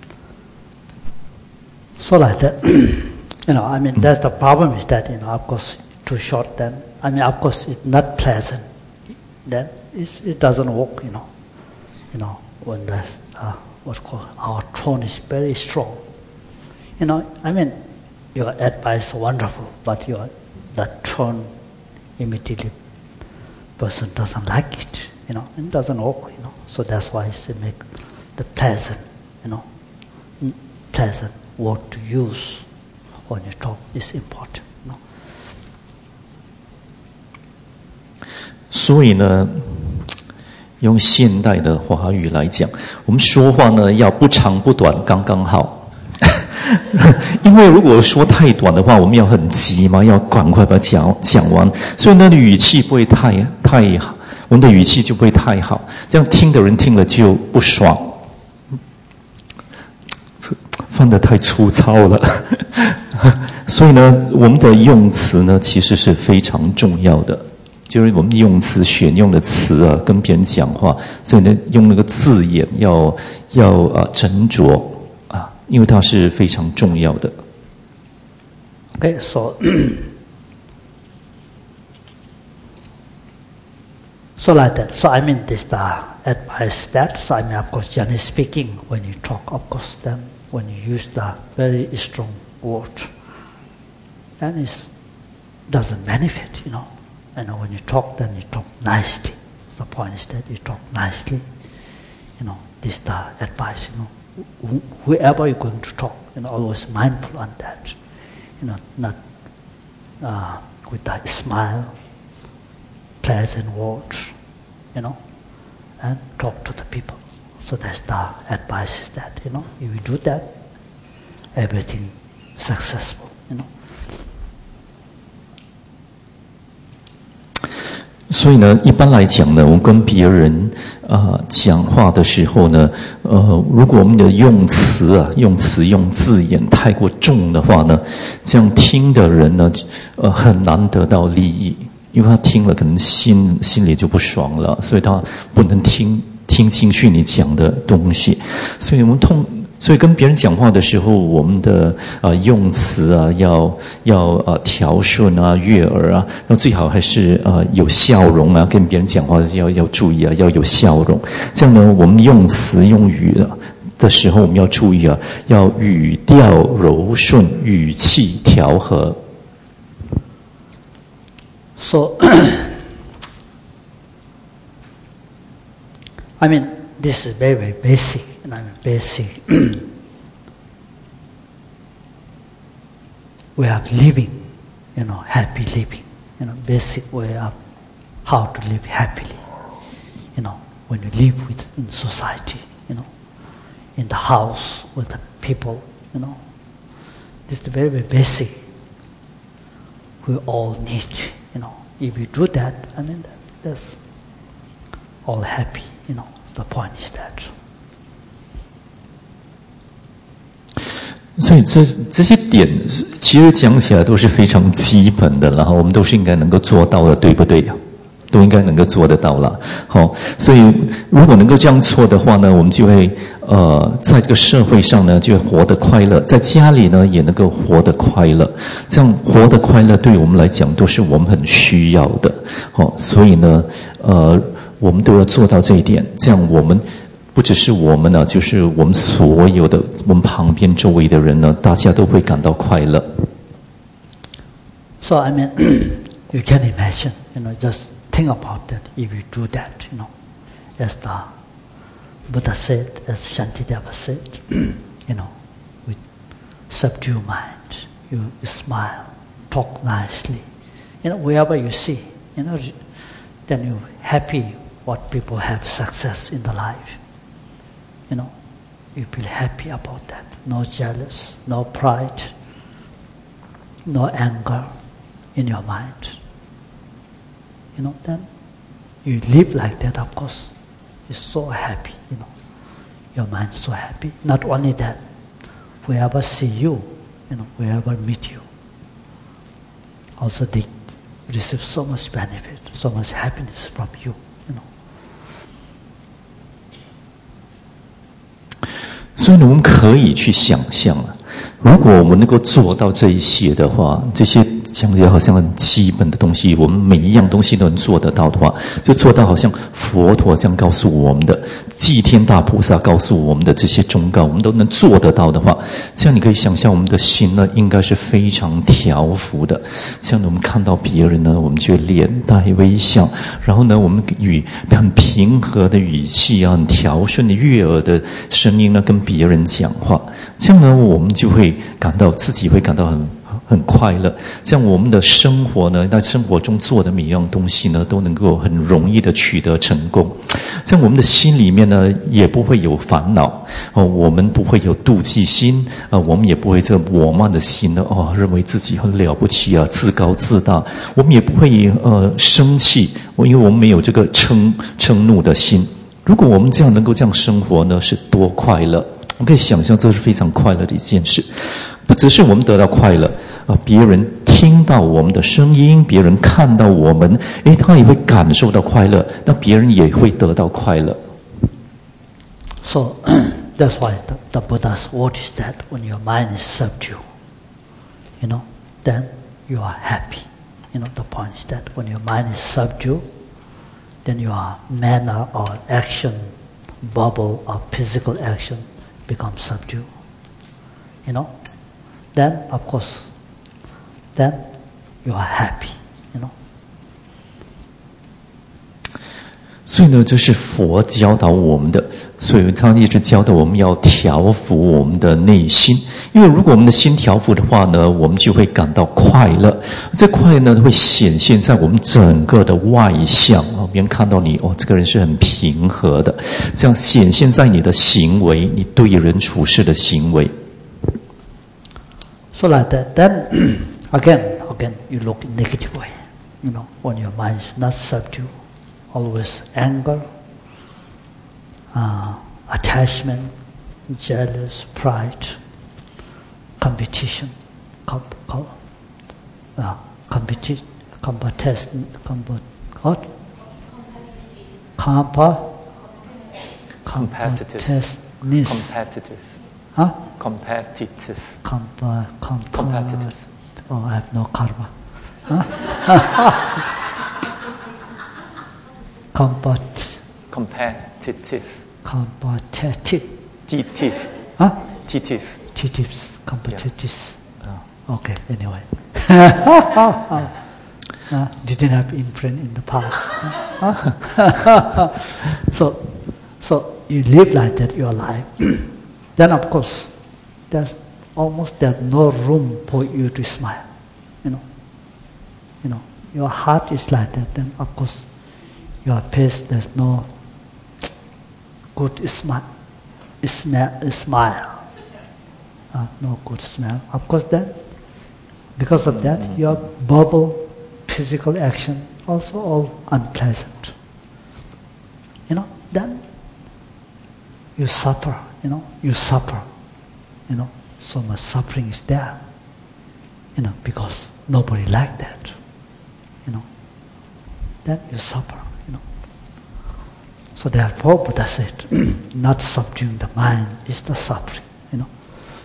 So like that, you know, I mean, that's the problem is that, you know, of course, too short. Then, I mean, of course, it's not pleasant. Then it's, it doesn't work, you know. You know, when that's uh, what's called our tone is very strong. You know, I mean, your advice is wonderful, but your that tone immediately person doesn't like it. You know, it doesn't work. You know, so that's why it's make the pleasant, you know, pleasant word to use when you talk is important. You know. 所以呢，用现代的华语来讲，我们说话呢要不长不短，刚刚好。因为如果说太短的话，我们要很急嘛，要赶快把它讲讲完，所以那个语气不会太太好，我们的语气就不会太好，这样听的人听了就不爽。放得太粗糙了，所以呢，我们的用词呢其实是非常重要的，就是我们用词选用的词啊，跟别人讲话，所以呢，用那个字眼要要啊斟酌啊，因为它是非常重要的。 Okay, so so like that. So I mean, this the advice that. So I mean, of course, generally speaking, when you talk, of course, then when you use the very strong word, then it doesn't benefit, you know. And when you talk, then you talk nicely. The point is that you talk nicely. You know, this is the advice, you know. Wh- whoever you're going to talk, you know, always mindful on that. You know, not uh, with a smile, pleasant words, you know, and talk to the people. So that's the advice is that, you know, if you do that, everything successful, you know. 所以呢，一般来讲呢，我们跟别人啊、呃、讲话的时候呢，呃，如果我们的用词啊、用词用字眼太过重的话呢，这样听的人呢，呃，很难得到利益，因为他听了可能心心里就不爽了，所以他不能听听进去你讲的东西，所以我们通。所以跟别人讲话的时候，我们的啊、呃、用词啊要要啊调顺啊悦耳啊，那最好还是啊、呃、有笑容啊，跟别人讲话要要注意啊，要有笑容。这样呢，我们用词用语的的时候，我们要注意啊，要语调柔顺，语气调和。 So, I mean, this is very, very basic. And I mean, basic way of living, you know, happy living, you know, basic way of how to live happily, you know, when you live with in society, you know, in the house with the people, you know, this is the very, very basic we all need, you know. If you do that, I mean, that, that's all happy, you know. The point is that. 所以这这些点其实讲起来都是非常基本的，然后我们都是应该能够做到的，对不对呀？都应该能够做得到了。好，所以如果能够这样做的话呢，我们就会呃在这个社会上呢就会活得快乐，在家里呢也能够活得快乐。这样活得快乐对我们来讲都是我们很需要的。好，所以呢呃我们都要做到这一点，这样我们。不只是我们呢，就是我们所有的我们旁边周围的人呢，大家都会感到快乐。 So I mean, you can imagine, you know, just think about that. If you do that, you know, as the Buddha said, as Shantideva said, you know, with subdue mind, you smile, talk nicely, you know, wherever you see, you know, then you're happy what people have success in the life. You know, you feel happy about that. No jealous, no pride, no anger in your mind. You know, then you live like that, of course. You're so happy, you know. Your mind's so happy. Not only that, whoever see you, you know, whoever meet you, also they receive so much benefit, so much happiness from you, you know. 所以呢，我们可以去想象啊，如果我们能够做到这一些的话，这些讲起来好像很基本的东西，我们每一样东西都能做得到的话，就做到好像佛陀这样告诉我们的，祭天大菩萨告诉我们的这些忠告，我们都能做得到的话，这样你可以想象我们的心呢，应该是非常调伏的。这样我们看到别人呢，我们就脸带微笑，然后呢，我们与很平和的语气啊，很调顺的悦耳的声音呢，跟别人讲话，这样呢，我们就会感到自己会感到很很快乐，这样我们的生活呢，在生活中做的每一样东西呢，都能够很容易的取得成功。这样我们的心里面呢，也不会有烦恼哦，我们不会有妒忌心啊、呃，我们也不会这个我慢的心呢，哦，认为自己很了不起啊，自高自大。我们也不会呃生气，因为我们没有这个嗔嗔怒的心。如果我们这样能够这样生活呢，是多快乐！我可以想象，这是非常快乐的一件事。不只是我们得到快乐啊，别人听到我们的声音，别人看到我们，诶，他也会感受到快乐，那别人也会得到快乐。 So that's why the, the Buddha's word is that when your mind is subdued, you know, then you are happy. You know, the point is that when your mind is subdued, then your manner or action, bubble or physical action becomes subdued. You know, then of course, then you are happy. You know. 所以呢，这是佛教导我们的，所以他一直教导我们要调伏我们的内心，因为如果我们的心调伏的话呢，我们就会感到快乐，这快乐呢会显现在我们整个的外相啊，别人看到你哦，这个人是很平和的，这样显现在你的行为，你对人处事的行为。 So like that, then again, again, you look in negative way. You know, when your mind is not subdued. Always anger, uh, attachment, jealous, pride, competition, comp, com, uh, competi, competest, compet, what? Compa, competitive. Competitive. Huh? Competitive. Compa, compa, competitive. Oh, I have no karma. Huh? Compat. Competitive. Competitive. Titive. Huh? Titive. Titives. Competitive. Yeah. Okay, anyway. uh, didn't have imprint in the past. Huh? so, so you live like that your life. Then of course, there's almost there's no room for you to smile. You know. You know, your heart is like that. Then of course, your face, there's no good smile, smell, smile. Uh, no good smell. Of course, then, because of that, your verbal, physical action also all unpleasant. You know, then you suffer. You know, you suffer. You know, so much suffering is there. You know, because nobody like that. You know, then you suffer. So therefore, Buddha said, not subduing the mind is the suffering, you know.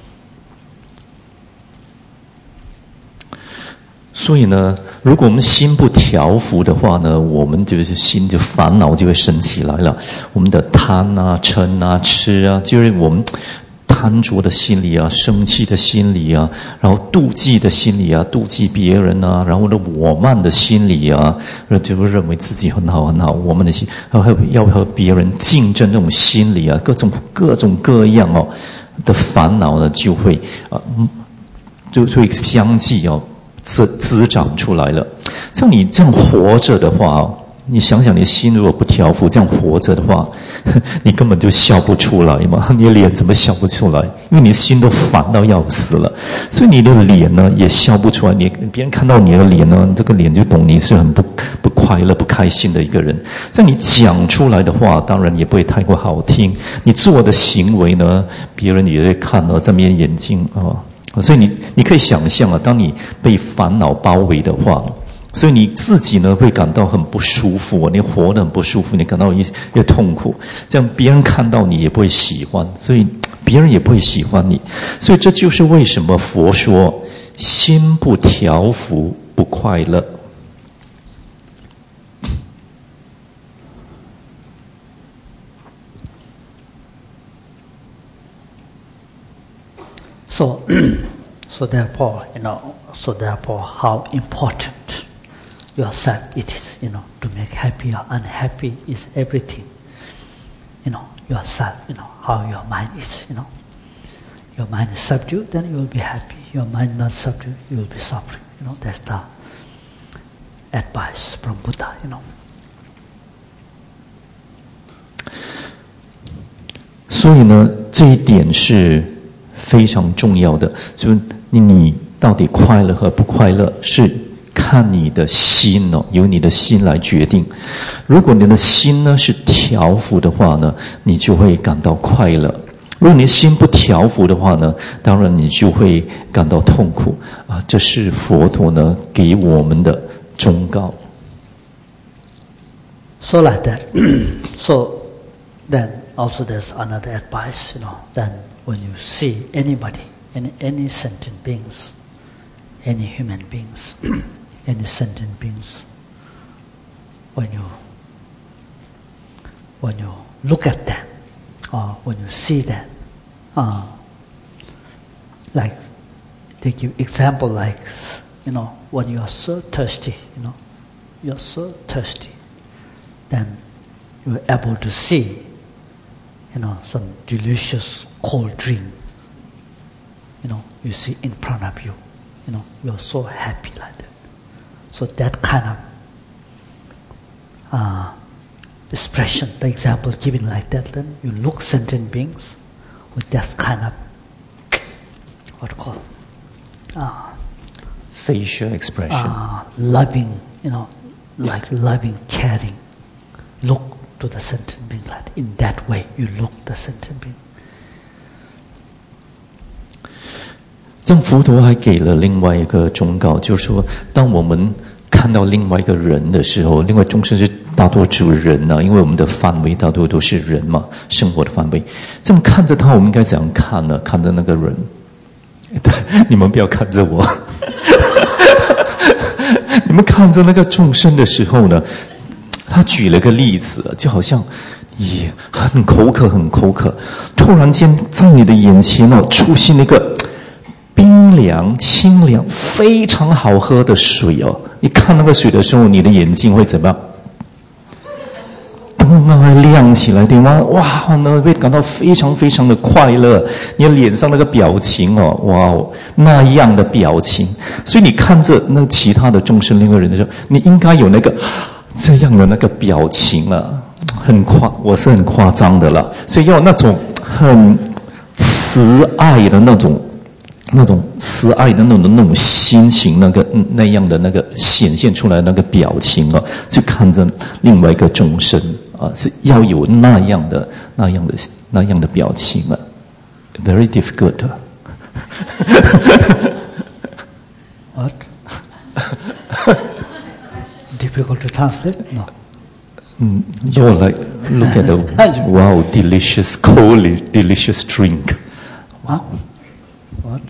所以呢，如果我们心不调伏的话呢，我们就是心就烦恼就会升起来了。我们的贪啊、嗔啊、痴啊，就是我们贪着的心理啊，生气的心理啊，然后妒忌的心理啊，妒忌别人啊，然后呢我慢的心理啊，就认为自己很好很好，我们的心，还有要和别人竞争这种心理啊，各种各种各样哦的烦恼呢，就会啊，就会相继哦滋滋长出来了。像你这样活着的话哦。你想想，你心如果不调伏，这样活着的话，你根本就笑不出来嘛！你的脸怎么笑不出来？因为你的心都烦到要死了，所以你的脸呢也笑不出来。你别人看到你的脸呢，这个脸就懂你是很不不快乐、不开心的一个人。这样你讲出来的话，当然也不会太过好听。你做的行为呢，别人也会看到这边眼睛啊、哦，所以你你可以想象啊，当你被烦恼包围的话。所以你自己呢会感到很不舒服，你活得很不舒服，你感到一一痛苦，这样别人看到你也不会喜欢，所以别人也不会喜欢你。所以这就是为什么佛说心不调伏不快乐。 So, so therefore, you know, so therefore, how important yourself it is, you know, to make happy or unhappy is everything. You know, yourself, you know, how your mind is, you know. your mind is subdued, then you will be happy. Your mind not subdued, you will be suffering. You know, that's the advice from Buddha, you know. 所以呢，这一点是非常重要的，就是你到底快乐和不快乐，是看你的心哦，由你的心来决定。如果你的心呢是调伏的话呢，你就会感到快乐；如果你的心不调伏的话呢，当然你就会感到痛苦啊。这是佛陀呢给我们的忠告。 So like that. So then also there's another advice, you know, then when you see anybody, any any sentient beings, any human beings, any sentient beings, when you when you look at them, or when you see them, uh, like they give example like, you know, when you are so thirsty, you know, you're so thirsty, then you're able to see, you know, some delicious cold drink, you know, you see in front of you, you know, you're so happy like that. So that kind of uh, expression, the example given like that, then you look sentient beings with that kind of, what call, uh, facial expression, uh, loving, you know, like loving, caring, look to the sentient being like that. In that way, you look the sentient being. 这样佛陀还给了另外一个忠告，就是说，当我们看到另外一个人的时候，另外众生是大多数人啊，因为我们的范围大多都是人嘛，生活的范围。这样看着他，我们应该怎样看呢？看着那个人，你们不要看着我。你们看着那个众生的时候呢，他举了个例子，就好像咦，很口渴，很口渴，突然间在你的眼前哦，出现那个冰凉、清凉、非常好喝的水哦。你看那个水的时候，你的眼睛会怎么样？灯啊会亮起来，对吗？哇，呢会感到非常非常的快乐。你的脸上那个表情哦，哇哦，那样的表情。所以你看着那其他的众生另外人的时候，你应该有那个这样的那个表情啊，很夸，我是很夸张的了。所以要那种很慈爱的那种。那种慈爱的那种那种心情，那个那样的那个显现出来那个表情啊，去看着另外一个众生啊，是要有那样的那样的那样的表情啊 ，very difficult. What? Difficult to translate? No. Mm, you're like look at the wow, delicious, cold, delicious drink. Wow. What?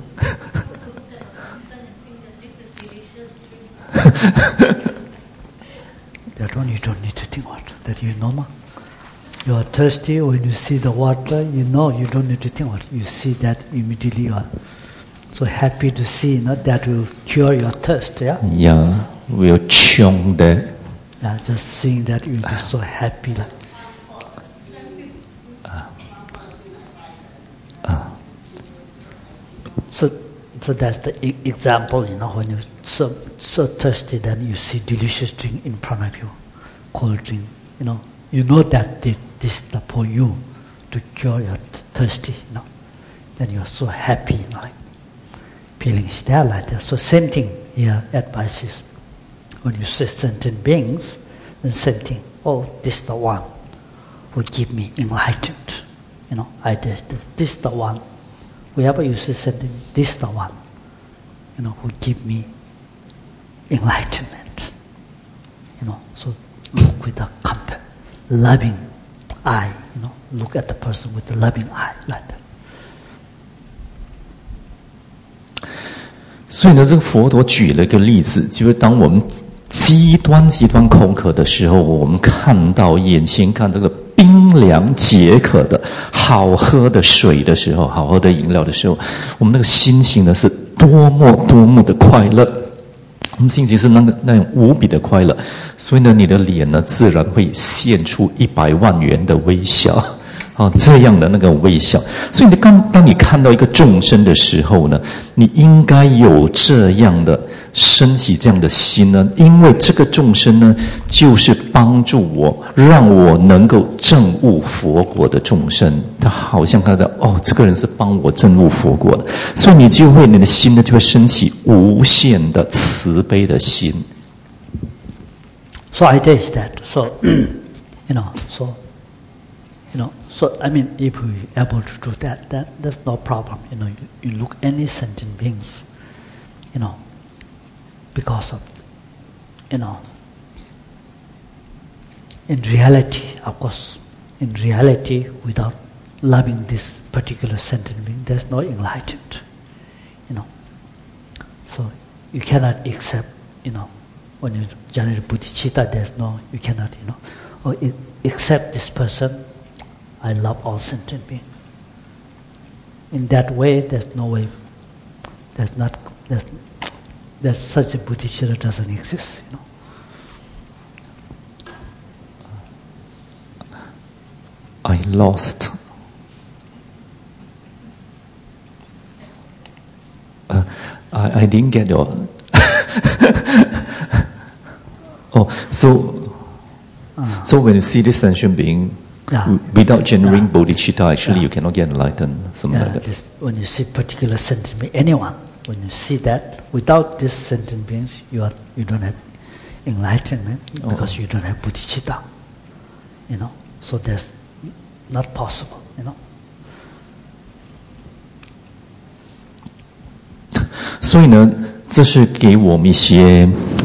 That one you don't need to think what. That you know, ma. You are thirsty when you see the water. You know you don't need to think what. You see that immediately. You are so happy to see. You know, that will cure your thirst. Yeah. Yeah, we'll chong there. Yeah, just seeing that you'll be so happy. Like. So, so that's the e- example, you know, when you're so, so thirsty, then you see delicious drink in front of you, cold drink, you know. You know that this is for you to cure your th- thirsty, you know. Then you're so happy, you know, like feeling is there like that. So same thing here, advice is, when you see sentient beings, then same thing. Oh, this is the one who give me enlightenment, you know. I did this is the one. Wherever you see something, this is the one, you know, who give me enlightenment. You know, so look with a compa- loving eye, you know, look at the person with a loving eye like that. 所以呢，这个佛陀举了一个例子，就是当我们极端极端口渴的时候，我们看到眼前看这个冰凉解渴的好喝的水的时候，好喝的饮料的时候，我们那个心情呢是多么多么的快乐，我们心情是那个那种无比的快乐，所以呢，你的脸呢自然会现出一百万元的微笑啊，这样的那个微笑。所以你刚当你看到一个众生的时候呢，你应该有这样的升起这样的心呢，因为这个众生呢，就是帮助我，让我能够证悟佛果的众生。他好像看到哦，这个人是帮我证悟佛果的，所以你就会你的心呢就会升起无限的慈悲的心。 So idea is that. So you know. So you know. So I mean, if we are able to do that, that that's no problem. You know, you, you look any sentient beings, you know, because of, you know, in reality, of course, in reality, without loving this particular sentient being, there's no enlightenment. You know, so you cannot accept, you know, when you generate bodhicitta, there's no, you cannot, you know, or accept this person. I love all sentient beings. In that way, there's no way. There's not. There's, there's such a bodhicitta doesn't exist. You know. I lost. Uh, I I didn't get your. oh, so uh. so when you see this sentient being. Yeah. Without generating yeah. bodhicitta, actually yeah. you cannot get enlightened. Something yeah, like that. This, when you see particular sentient being, anyone, when you see that, without these sentient beings, you are you don't have enlightenment because oh. you don't have bodhicitta. You know, so that's not possible. You know. 所以呢，这是给我们一些。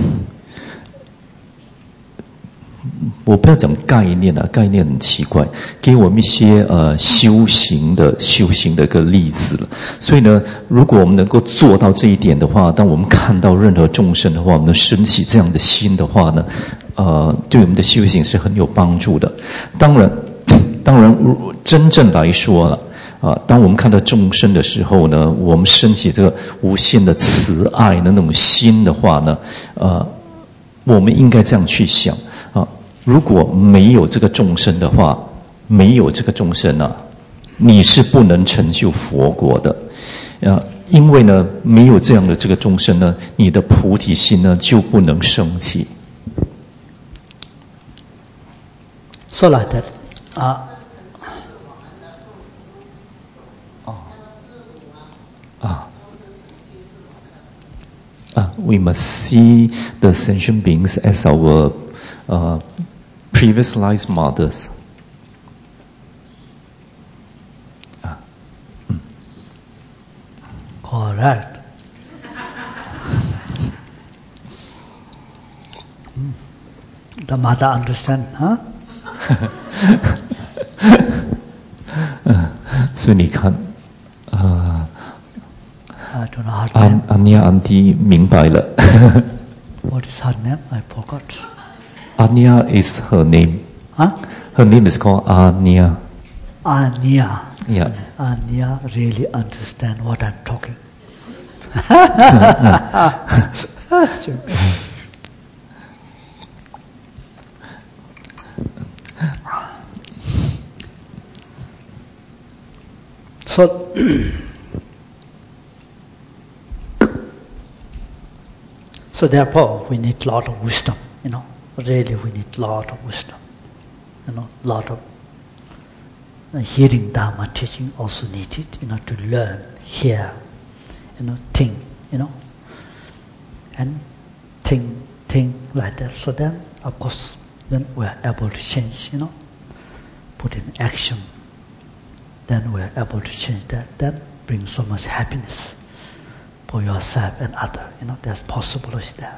我不要讲概念啊，概念很奇怪，给我们一些呃修行的修行的一个例子了。所以呢，如果我们能够做到这一点的话，当我们看到任何众生的话，我们升起这样的心的话呢，呃，对我们的修行是很有帮助的。当然，当然，真正来说了啊，当我们看到众生的时候呢，我们升起这个无限的慈爱的那种心的话呢，呃，我们应该这样去想啊。如果没有这个众生的话，没有这个众生啊，你是不能成就佛国的，啊，因为呢，没有这样的这个众生呢，你的菩提心呢就不能升起。 So like that, ah, ah, ah, we must see the sentient beings as our uh, previous lives mothers. Ah, mm. Correct. mm. The mother understand, huh? 所以你看，啊、 I don't know her name. 安安妮安迪明白了。 What is her name? I forgot. Anya is her name. Huh? Her name is called Anya. Anya. Yeah. Anya really understand what I'm talking. So, so therefore, we need a lot of wisdom, you know. Really, we need a lot of wisdom, you know, a lot of uh, hearing Dharma teaching also needed, you know, to learn, hear, you know, think, you know, and think, think like that. So then, of course, then we're able to change, you know, put in action. Then we're able to change that. That brings so much happiness for yourself and other. You know, there's possibilities there.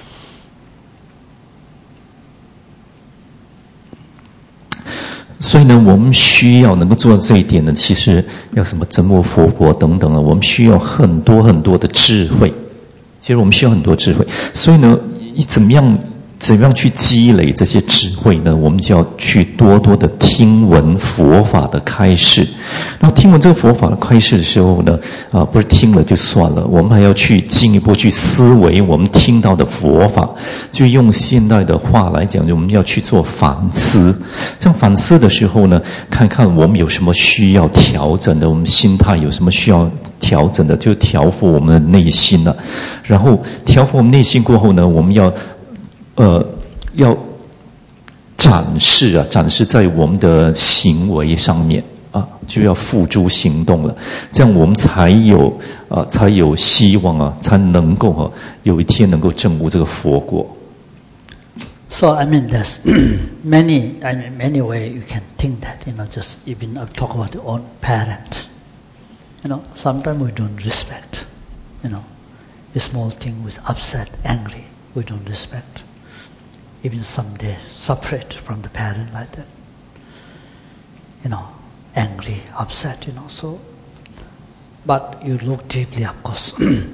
所以呢，我们需要能够做到这一点呢，其实要什么证悟佛果等等啊，我们需要很多很多的智慧。其实我们需要很多智慧。所以呢，怎么样怎么样去积累这些智慧呢？我们就要去多多的听闻佛法的开示。然后听闻这个佛法的开示的时候呢，啊，不是听了就算了，我们还要去进一步去思维我们听到的佛法。就用现代的话来讲，我们要去做反思。这样反思的时候呢，看看我们有什么需要调整的，我们心态有什么需要调整的，就调伏我们的内心了。然后调伏我们内心过后呢，我们要。呃，要展示啊，展示在我们的行为上面啊，就要付诸行动了，这样我们才有啊，才有希望啊，才能够啊，有一天能够证悟这个佛果。 So I mean, there's many, I mean, many ways you can think that. You know, just even I talk about your own parent. You know, sometimes we don't respect. You know, a small thing with upset, angry, we don't respect. Even someday separate from the parent like that. You know, angry, upset, you know, so. But you look deeply, of course.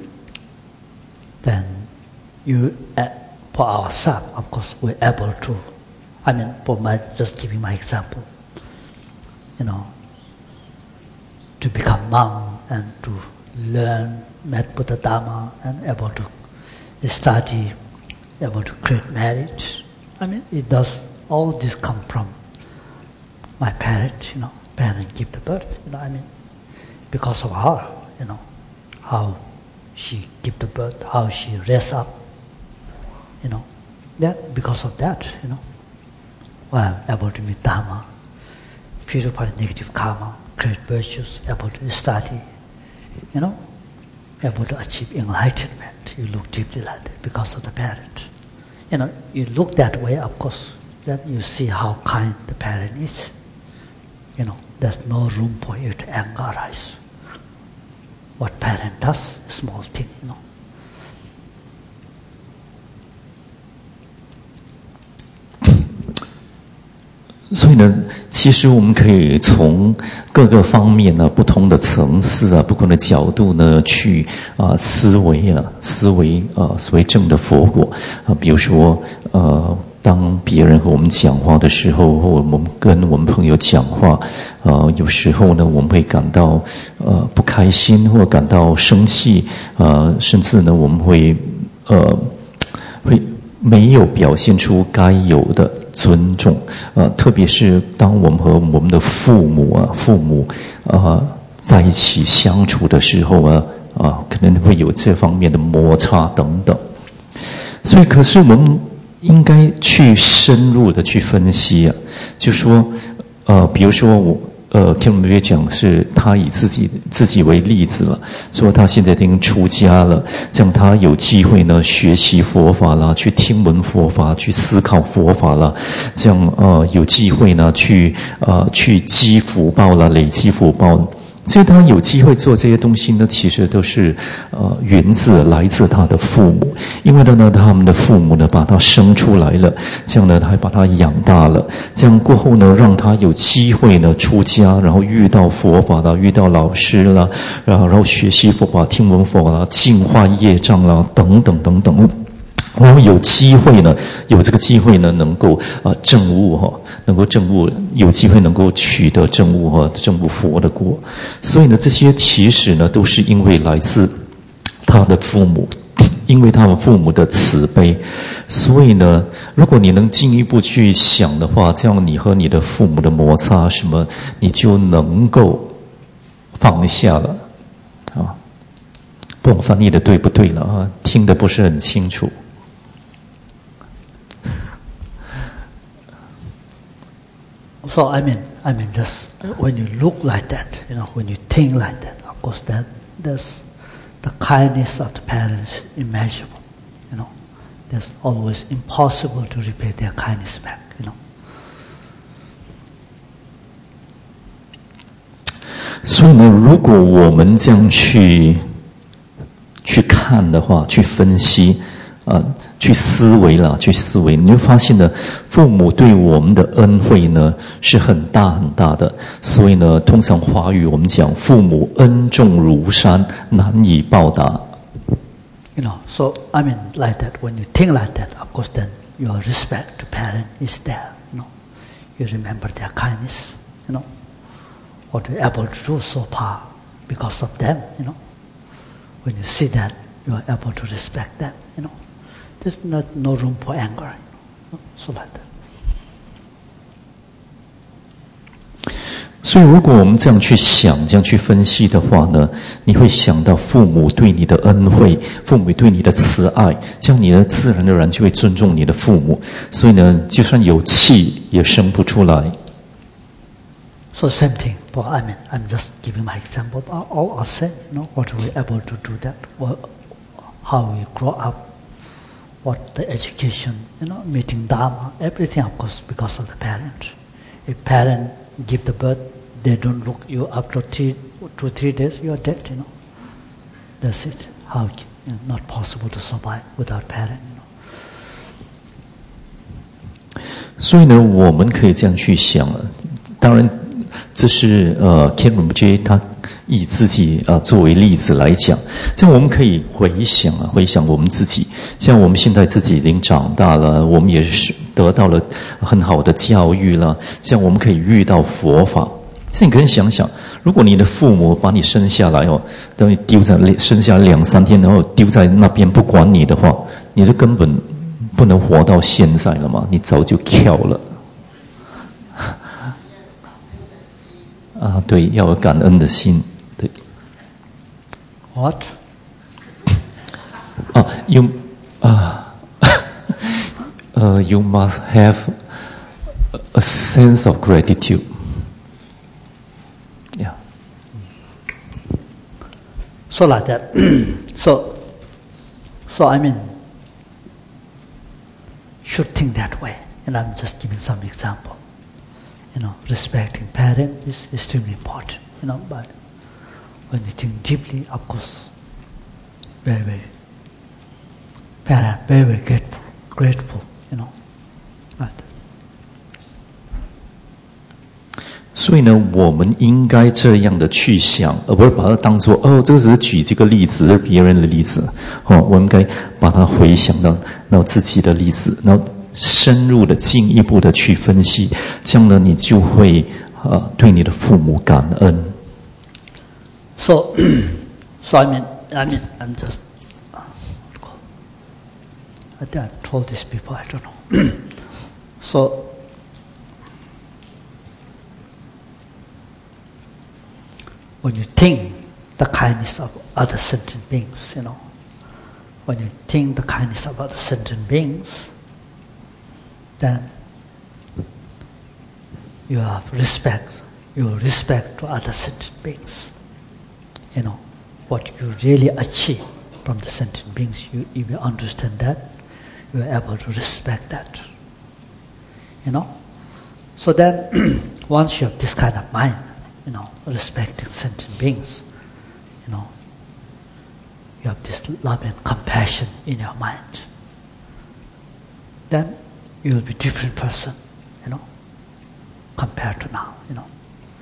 Then you, uh, for ourselves, of course, we're able to, I mean, for my, just giving my example, you know, to become monk and to learn met Buddha Dharma and able to study, able to create marriage. I mean, it does, all this come from my parents, you know, parents give the birth, you know, I mean, because of her, you know, how she give the birth, how she raise up, you know, that, because of that, you know, well, able to meet Dharma, purify negative karma, create virtues, able to study, you know, able to achieve enlightenment. You look deeply like that because of the parent. You know, you look that way, of course, then you see how kind the parent is. You know, there's no room for you to anger arise. What parent does, a small thing, you know. 所以呢，其实我们可以从各个方面呢、不同的层次啊、不同的角度呢，去啊、呃、思维啊、思维啊、呃、所谓正的佛果啊、呃。比如说，呃，当别人和我们讲话的时候，或我们跟我们朋友讲话，呃，有时候呢，我们会感到呃不开心，或感到生气，呃，甚至呢，我们会呃会没有表现出该有的尊重，呃，特别是当我们和我们的父母啊、父母啊在一起相处的时候啊，啊，可能会有这方面的摩擦等等。所以，可是我们应该去深入的去分析啊，就说，呃，比如说我。呃 ，Kim 别讲是他以自己自己为例子了，说他现在已经出家了，这样他有机会呢学习佛法啦，去听闻佛法，去思考佛法啦，这样呃有机会呢去呃去积福报啦，累积福报。所以他有机会做这些东西呢，其实都是呃源自来自他的父母，因为呢他们的父母呢把他生出来了，这样呢还把他养大了，这样过后呢让他有机会呢出家，然后遇到佛法啦，遇到老师啦，然后然后学习佛法、听闻佛法啦，净化业障啦，等等等等。然后有机会呢，有这个机会呢，能够啊、呃、证悟哈，能够证悟，有机会能够取得证悟哈，证悟佛的果。所以呢，这些其实呢，都是因为来自他的父母，因为他们父母的慈悲。所以呢，如果你能进一步去想的话，这样你和你的父母的摩擦什么，你就能够放下了啊。不懂翻译的对不对了啊？听得不是很清楚。 So I mean, I mean, just when you look like that, you know, when you think like that, of course, that there's the kindness of the parents immeasurable. You know, there's always impossible to repay their kindness back. You know. 所以呢，如果我们这样去去看的话，去分析，啊、呃。去思维了，去思维，你就发现呢，父母对我们的恩惠呢是很大很大的。所以呢，通常华语我们讲父母恩重如山，难以报答。 You know, so I mean, like that. When you think like that, of course, then your respect to parent is there. You know, you remember their kindness. You know, what you're able to do so far because of them. You know, when you see that, you are able to respect them. You know, there's not no room for anger. You know? So like that. 所以，如果我们这样去想、这样去分析的话呢，你会想到父母对你的恩惠，父母对你的慈爱，这样你的自然而然就会尊重你的父母。所以呢，就算有气也生不出来。 So same thing. But I mean, I'm just giving my example. All are same. You know, what we able to do that, or how we grow up, what the education, you know, meeting Dharma, everything, of course, because of the parents. If parent give the birth, they don't look you after three, two, three days, you are dead, you know. That's it. How, you know, not possible to survive without parent, you know. 所以呢，我们可以这样去想啊。当然，这是呃 Khen Rinpoche 他以自己啊、呃、作为例子来讲，这样我们可以回想啊，回想我们自己，像我们现在自己已经长大了，我们也是得到了很好的教育了，这样我们可以遇到佛法。所以你可以想想，如果你的父母把你生下来哦，等你丢在生下两三天，然后丢在那边不管你的话，你就根本不能活到现在了嘛，你早就跳了。啊，对，要有感恩的心，对。 What? 啊 ，you 啊，呃、uh, ，you must have a sense of gratitude. Yeah. So like that. so, so I mean, should think that way. And I'm just giving some example. You know, respecting parents is extremely important. You know, but when you think deeply, of course, very, very, parent, very, very grateful, grateful. You know, right. 所以呢，我们应该这样的去想，而不是把它当作哦，这个只是举这个例子，是别人的例子。哦，我们应该把它回想到到自己的例子，然后深入的、进一步的去分析，这样呢，你就会呃对你的父母感恩。 So, so I mean, I mean, I'm just. Uh, I think I've told this before. I don't know. so. When you think the kindness of other sentient beings, you know, when you think the kindness of other sentient beings, then you have respect, you respect to other sentient beings. You know, what you really achieve from the sentient beings, you, if you understand that, you are able to respect that. You know? So then, once you have this kind of mind, you know, respecting sentient beings, you know, you have this love and compassion in your mind, then you will be a different person, you know, compared to now, you know.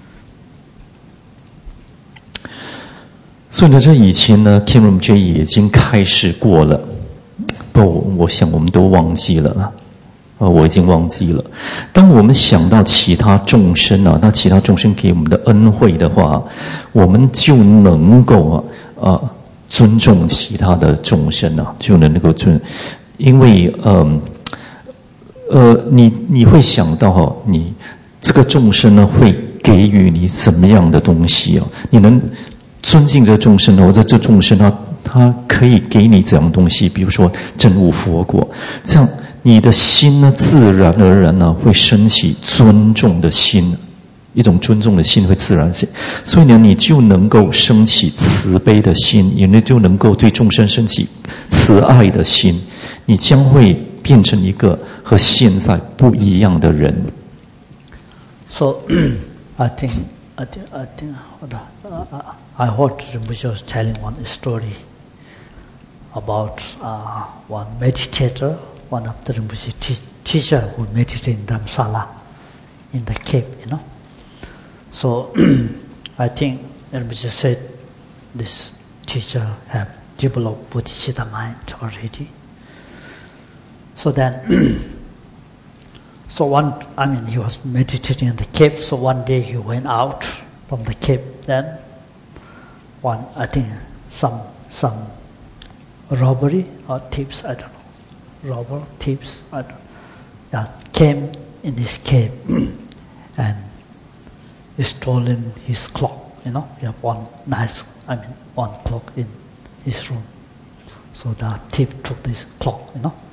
所以呢，这以前呢 Khen Rinpoche 已经开始过了，不，我想我们都忘记了。啊，我已经忘记了。当我们想到其他众生啊，那其他众生给我们的恩惠的话，我们就能够啊啊尊重其他的众生啊，就能够尊，因为嗯呃，你你会想到哈、哦，你这个众生呢会给予你什么样的东西啊？你能尊敬这个众生呢，或者这众生他他可以给你怎样的东西？比如说证悟佛果，这样。你的心呢，自然而然呢，会升起尊重的心，一种尊重的心会自然起，所以呢，你就能够升起慈悲的心，也就能够对众生升起慈爱的心，你将会变成一个和现在不一样的人。 So, I think, I think, I think, uh, I heard Rinpoche was telling one story about uh, one meditator. One of the Rinpoche te- teacher who meditated in Dharamsala, in the cave, you know. So, I think Rinpoche said this teacher have developed bodhicitta mind already. So then, so one, I mean, he was meditating in the cave. So one day he went out from the cave. Then one, I think, some some robbery or thieves, I don't know, robber thieves, I don't know, yeah, came in his cave and stolen his clock. You know, he have one nice, I mean, one clock in his room. So the thief took this clock. You know.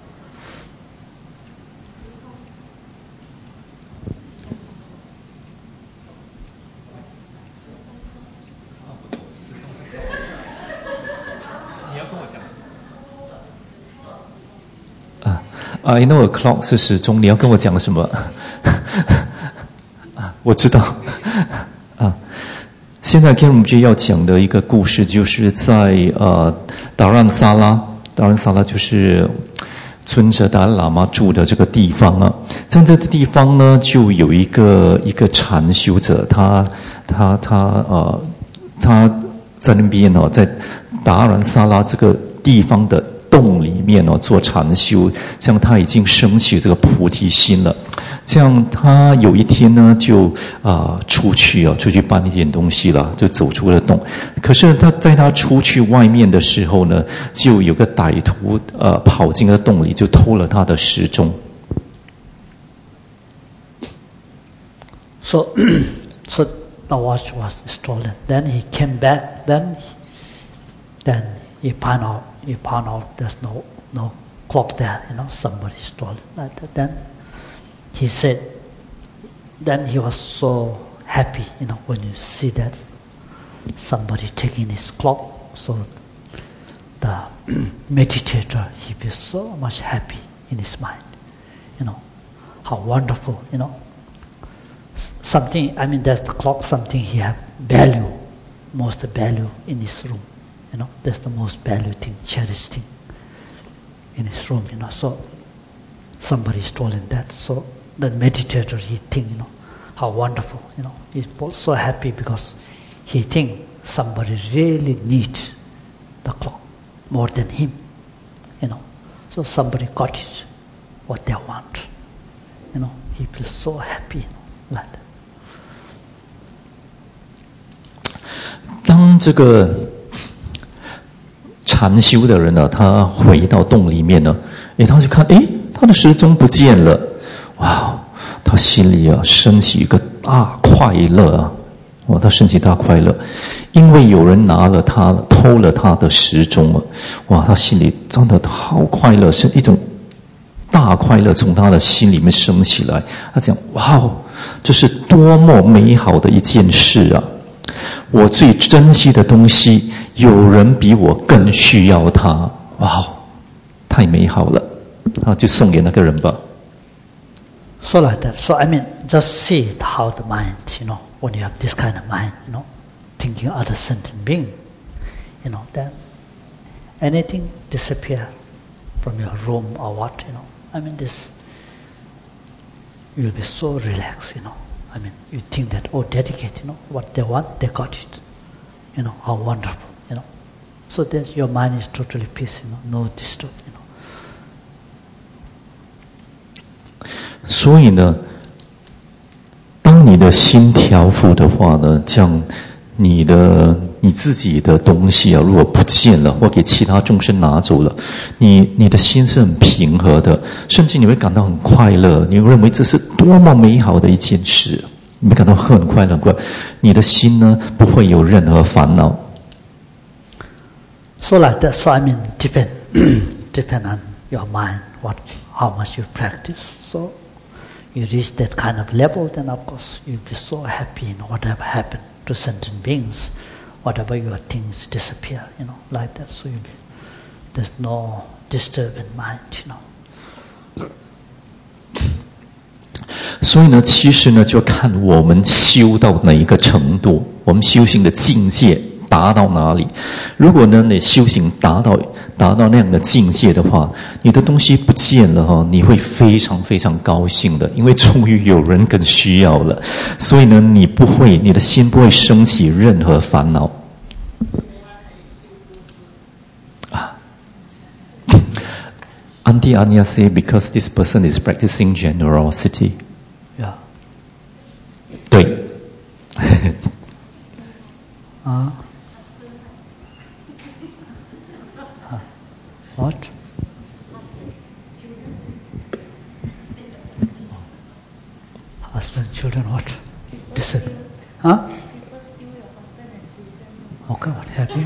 I know a clock 是时钟，你要跟我讲什么？啊，我知道。啊，现在跟我们就要讲的一个故事，就是在呃达兰萨拉，达兰萨拉就是尊者达赖喇嘛住的这个地方啊。在这个地方呢，就有一个一个禅修者，他他他呃他在那边哦，在达兰萨拉这个地方的洞里面哦做禅修，这样他已经升起这个菩提心了。这样他有一天呢，就啊、呃、出去啊，出去搬一点东西了，就走出了洞。可是他在他出去外面的时候呢，就有个歹徒呃跑进了洞里，就偷了他的时钟。 So, so the watch was stolen. Then he came back. Then, then he found out. He found out there's no no clock there. You know, somebody stole it. Like that. Then he said. Then he was so happy. You know, when you see that somebody taking his clock. So the meditator, he was so much happy in his mind. You know, how wonderful. You know. Something, I mean, there's the clock, something he have value, most value in his room. You know, that's the most value thing, cherished thing in his room, you know. So, somebody stolen that. So, the meditator, he think, you know, how wonderful, you know. He's so happy because he think somebody really needs the clock more than him, you know. So, somebody got it, what they want. You know, he feels so happy, you know. 当这个禅修的人呢，他回到洞里面呢，诶，他就看，诶，他的时钟不见了，哇，他心里啊升起一个大快乐啊，哇，他升起大快乐，因为有人拿了他偷了他的时钟啊，哇，他心里真的好快乐，是一种大快乐从他的心里面升起来，他讲，哇哦。这是多么美好的一件事啊！我最珍惜的东西，有人比我更需要它，哇，太美好了！啊，就送给那个人吧。 So like that. So I mean, just see how the mind, you know, when you have this kind of mind, you know, thinking other sentient being, you know, then anything disappear from your room or what, you know. I mean, this. You'll be so relaxed, you know. I mean, you think that, oh, dedicate, you know, what they want, they got it. You know, how wonderful, you know. So then your mind is totally peace, you know, no disturb, you know. 所以呢，当你的心调伏的话呢，这样你的你自己的东西啊，如果不见了或给其他众生拿走了，你你的心是很平和的，甚至你会感到很快乐，你认为这是多么美好的一件事，你会感到很快乐，很快乐，你的心呢不会有任何烦恼。 So like that, so I mean, depend depend on your mind, what how much you practice. So you reach that kind of level, then of course you'll be so happy in whatever happened to sentient beings. Whatever your things disappear, you know, like that. So you be, there's no disturbing mind, you know. 所以呢，其实呢，就看我们修到哪一个程度，我们修行的境界达到哪里。如果呢，你修行达到达到那样的境界的话，你的东西不见了哈，你会非常非常高兴的，因为终于有人更需要了。所以呢，你不会，你的心不会升起任何烦恼。 Auntie Anya say because this person is practicing generosity. Yeah. 对。 啊、uh, What? Husband, children, what? Listen. Huh? Okay, what? Happy?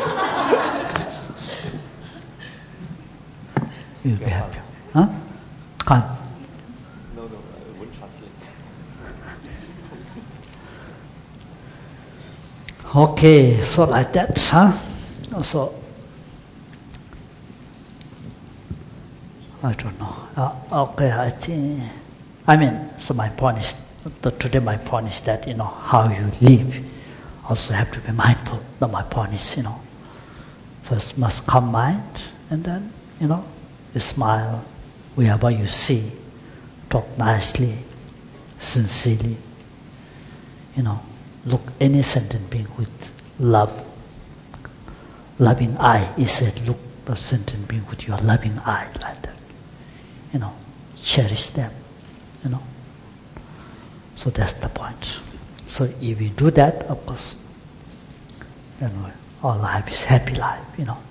You'll be happy. Huh? Can't. No, no, I won't translate. Okay, so like that, huh? So, I don't know. Uh, okay, I think, I mean, so my point is, the, today my point is that, you know, how you live, also have to be mindful. That my point is, you know, first must calm mind, and then, you know, you smile wherever you see, talk nicely, sincerely, you know, look any sentient being with love, loving eye. He said, look the sentient being with your loving eye, like that. You know, cherish them, you know. So that's the point. So if we do that, of course, then our life is happy life, you know.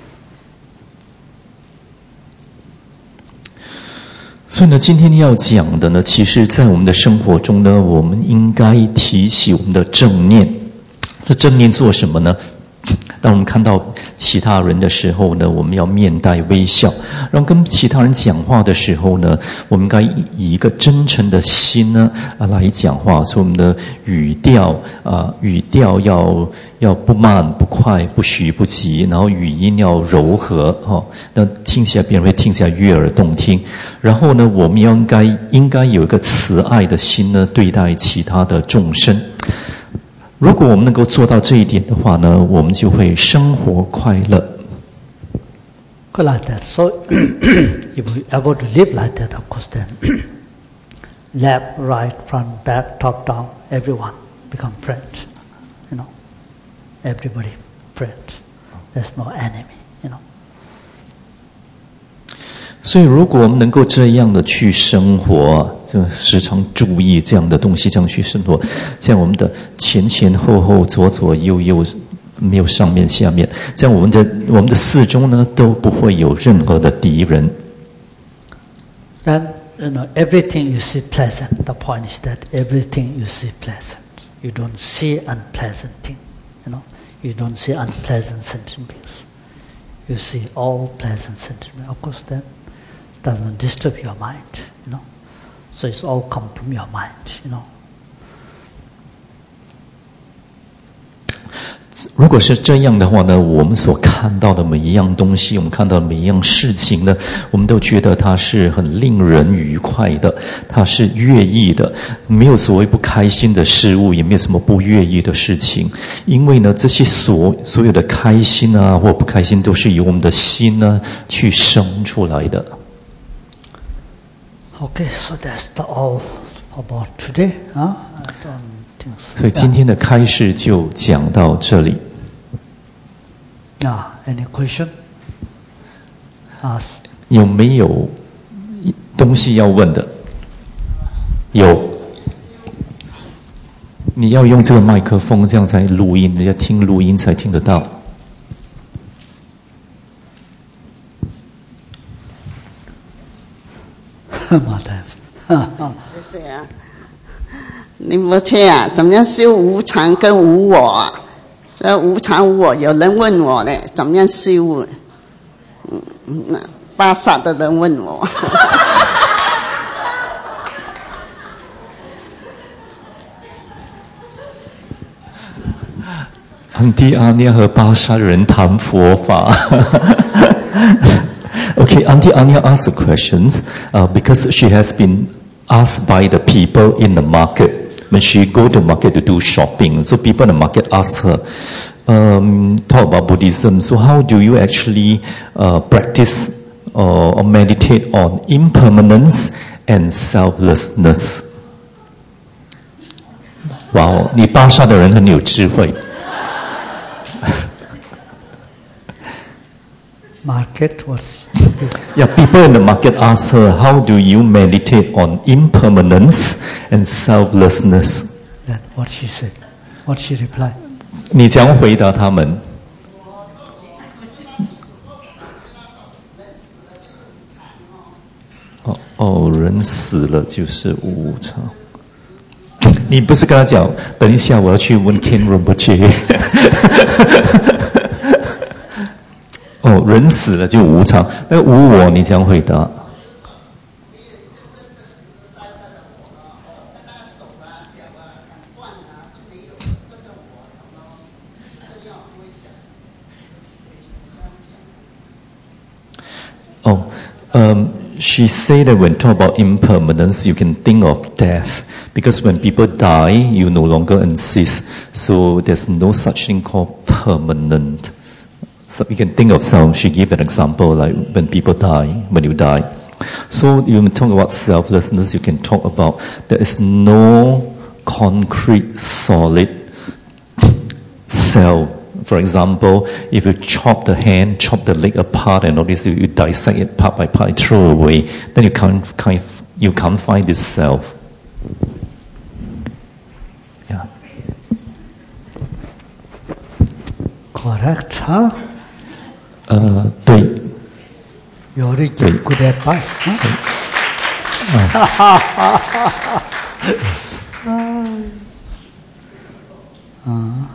所以呢，今天要讲的呢，其实在我们的生活中呢，我们应该提起我们的正念。这正念做什么呢？当我们看到其他人的时候呢，我们要面带微笑；然后跟其他人讲话的时候呢，我们应该以一个真诚的心呢啊来讲话。所以我们的语调啊，语调要要不慢不快，不徐不急，然后语音要柔和哦，那听起来别人会听起来悦耳动听。然后呢，我们应该应该有一个慈爱的心呢，对待其他的众生。如果我们能够做到这一点的话呢，我们就会生活快乐。 Good like that. So, if we are able to live like that, of course, then left, right, front, back, top, down, everyone become friends. You know, everybody friends. There's no enemy. You know. 所以，如果我们能够这样的去生活，就时常注意这样的东西，这样去生活，这样我们的前前后后、左左右右，没有上面下面，这样我们的我们的四周呢都不会有任何的敌人。 Then you know everything you see pleasant. The point is that everything you see pleasant. You don't see unpleasant thing. You know, you don't see unpleasant sentient beings. You see all pleasant sentient beings. Of course, then. Doesn't disturb your mind, you know. So it's all come from your mind, you know. 如果是这样的话呢，我们所看到的每一样东西，我们看到的每一样事情呢，我们都觉得它是很令人愉快的，它是悦意的，没有所谓不开心的事物，也没有什么不悦意的事情。因为呢，这些所所有的开心啊或不开心，都是由我们的心呢去生出来的。 Okay, so that's the all about today, huh? I don't think so. 所以今天的开示就讲到这里。 Ah, any question? Ask. 有没有东西要问的？有。你要用这个麦克风，这样才录音，人家听录音才听得到。 马大夫， 谢谢啊。你不听啊？怎么样修无常跟无我啊？这无常无我，有人问我嘞，怎么样修？嗯，那巴萨的人问我。 安迪阿涅和巴沙人谈佛法。Okay, Auntie Anya asked the questions uh, because she has been asked by the people in the market. When she go to the market to do shopping, so people in the market ask her, um, talk about Buddhism. So how do you actually uh, practice uh, or meditate on impermanence and selflessness? Wow, 你巴沙的人很有智慧。 Market was Yeah, people in the market ask her, how do you meditate on impermanence and selflessness? Then what she said, what she replied? 你怎样回答他们？哦哦，人死了就是无常。你不是跟他讲，等一下我要去问 Ken Rinpoche。哦，人死了就无常，那无我你怎样回答？ Oh, um, she said that when talk about impermanence, you can think of death. Because when people die, you no longer exist. So there's no such thing called permanent. So you can think of some, she gave an example like when people die, when you die. So you can talk about selflessness, you can talk about there is no concrete, solid self. For example, if you chop the hand, chop the leg apart, and all this, you, you dissect it part by part, throw away, then you can't, can't you can't find this self. Yeah. Correct, huh? Uh, 对。 You already give good advice, huh? uh.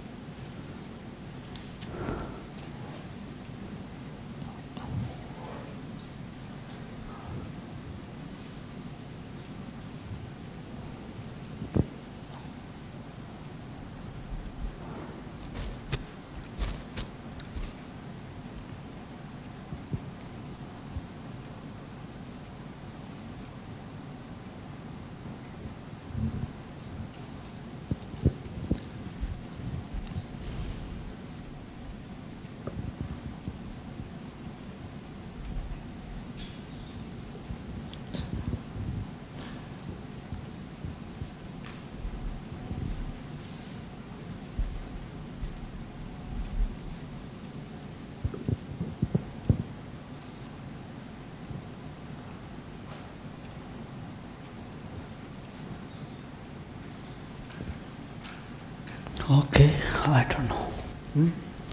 Okay, I don't know. Hmm?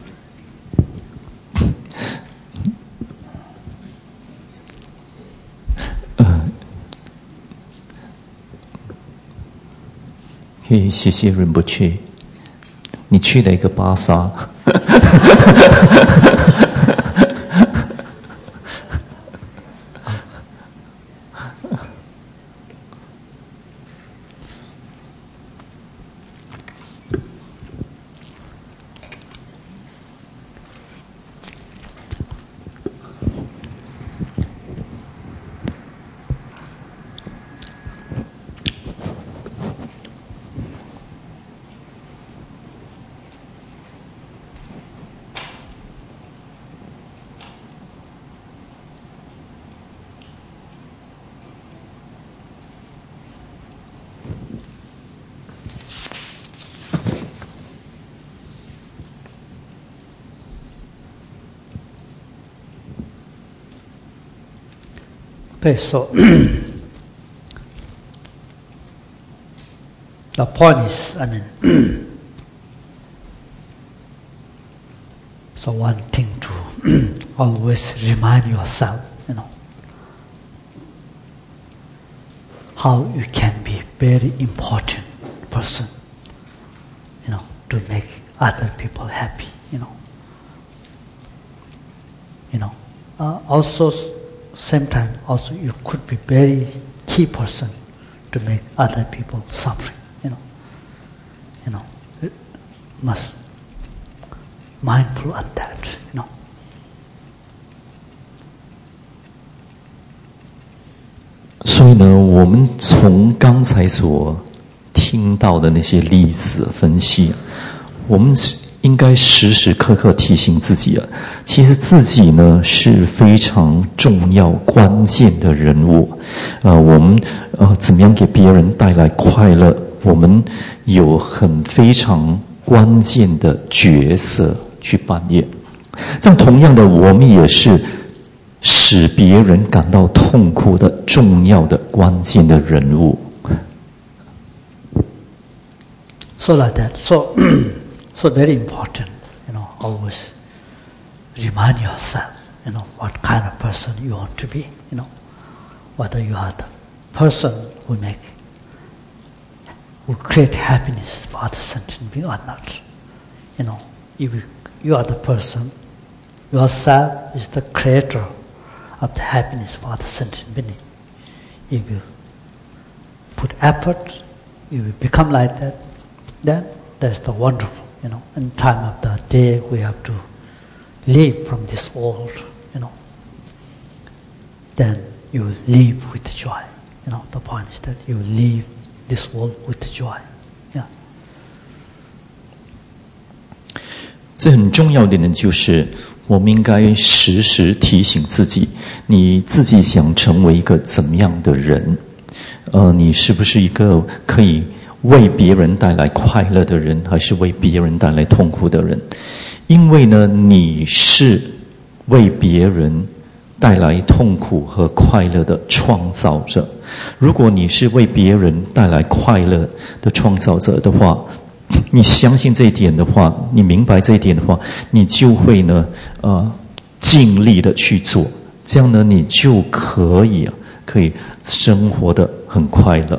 Uh, 可以谢谢仁波切，你去了一个巴萨。 Okay, so the point is, I mean, so one thing to always remind yourself, you know, how you can be very important person, you know, to make other people happy, you know, you know, uh, also. Same time, also you could be very key person to make other people suffering. You know, you know, you must mindful of that. You know. 所以呢，我们从刚才所听到的那些例子分析，我们应该时时刻刻提醒自己啊，其实自己呢是非常重要、关键的人物。呃，我们呃怎么样给别人带来快乐？我们有很非常关键的角色去扮演。但同样的，我们也是使别人感到痛苦的重要的关键的人物。 So like that. So, so very important. You know, always remind yourself. You know what kind of person you want to be. You know, whether you are the person who make, who create happiness for other sentient being or not. You know, if you, you are the person, yourself is the creator of the happiness for other sentient being. If you put effort, if you become like that, then that's the wonderful. You know, in time of the day we have to leave from this world. You know, then you will leave with joy. You know, the point is that you will leave this world with joy. Yeah. 这很重要的呢，就是我们应该时时提醒自己，你自己想成为一个怎么样的人？呃，你是不是一个可以为别人带来快乐的人，还是为别人带来痛苦的人？因为呢，你是为别人带来痛苦和快乐的创造者。如果你是为别人带来快乐的创造者的话，你相信这一点的话，你明白这一点的话，你就会呢，呃，尽力的去做。这样呢，你就可以啊，可以生活得很快乐。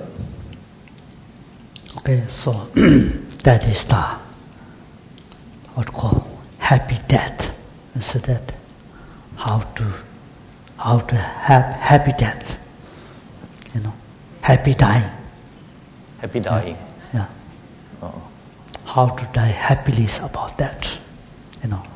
Okay, so that is the what call happy death. So that how to how to have happy death. You know, happy dying. Happy dying. Yeah. Oh. How to die happily is about that. You know.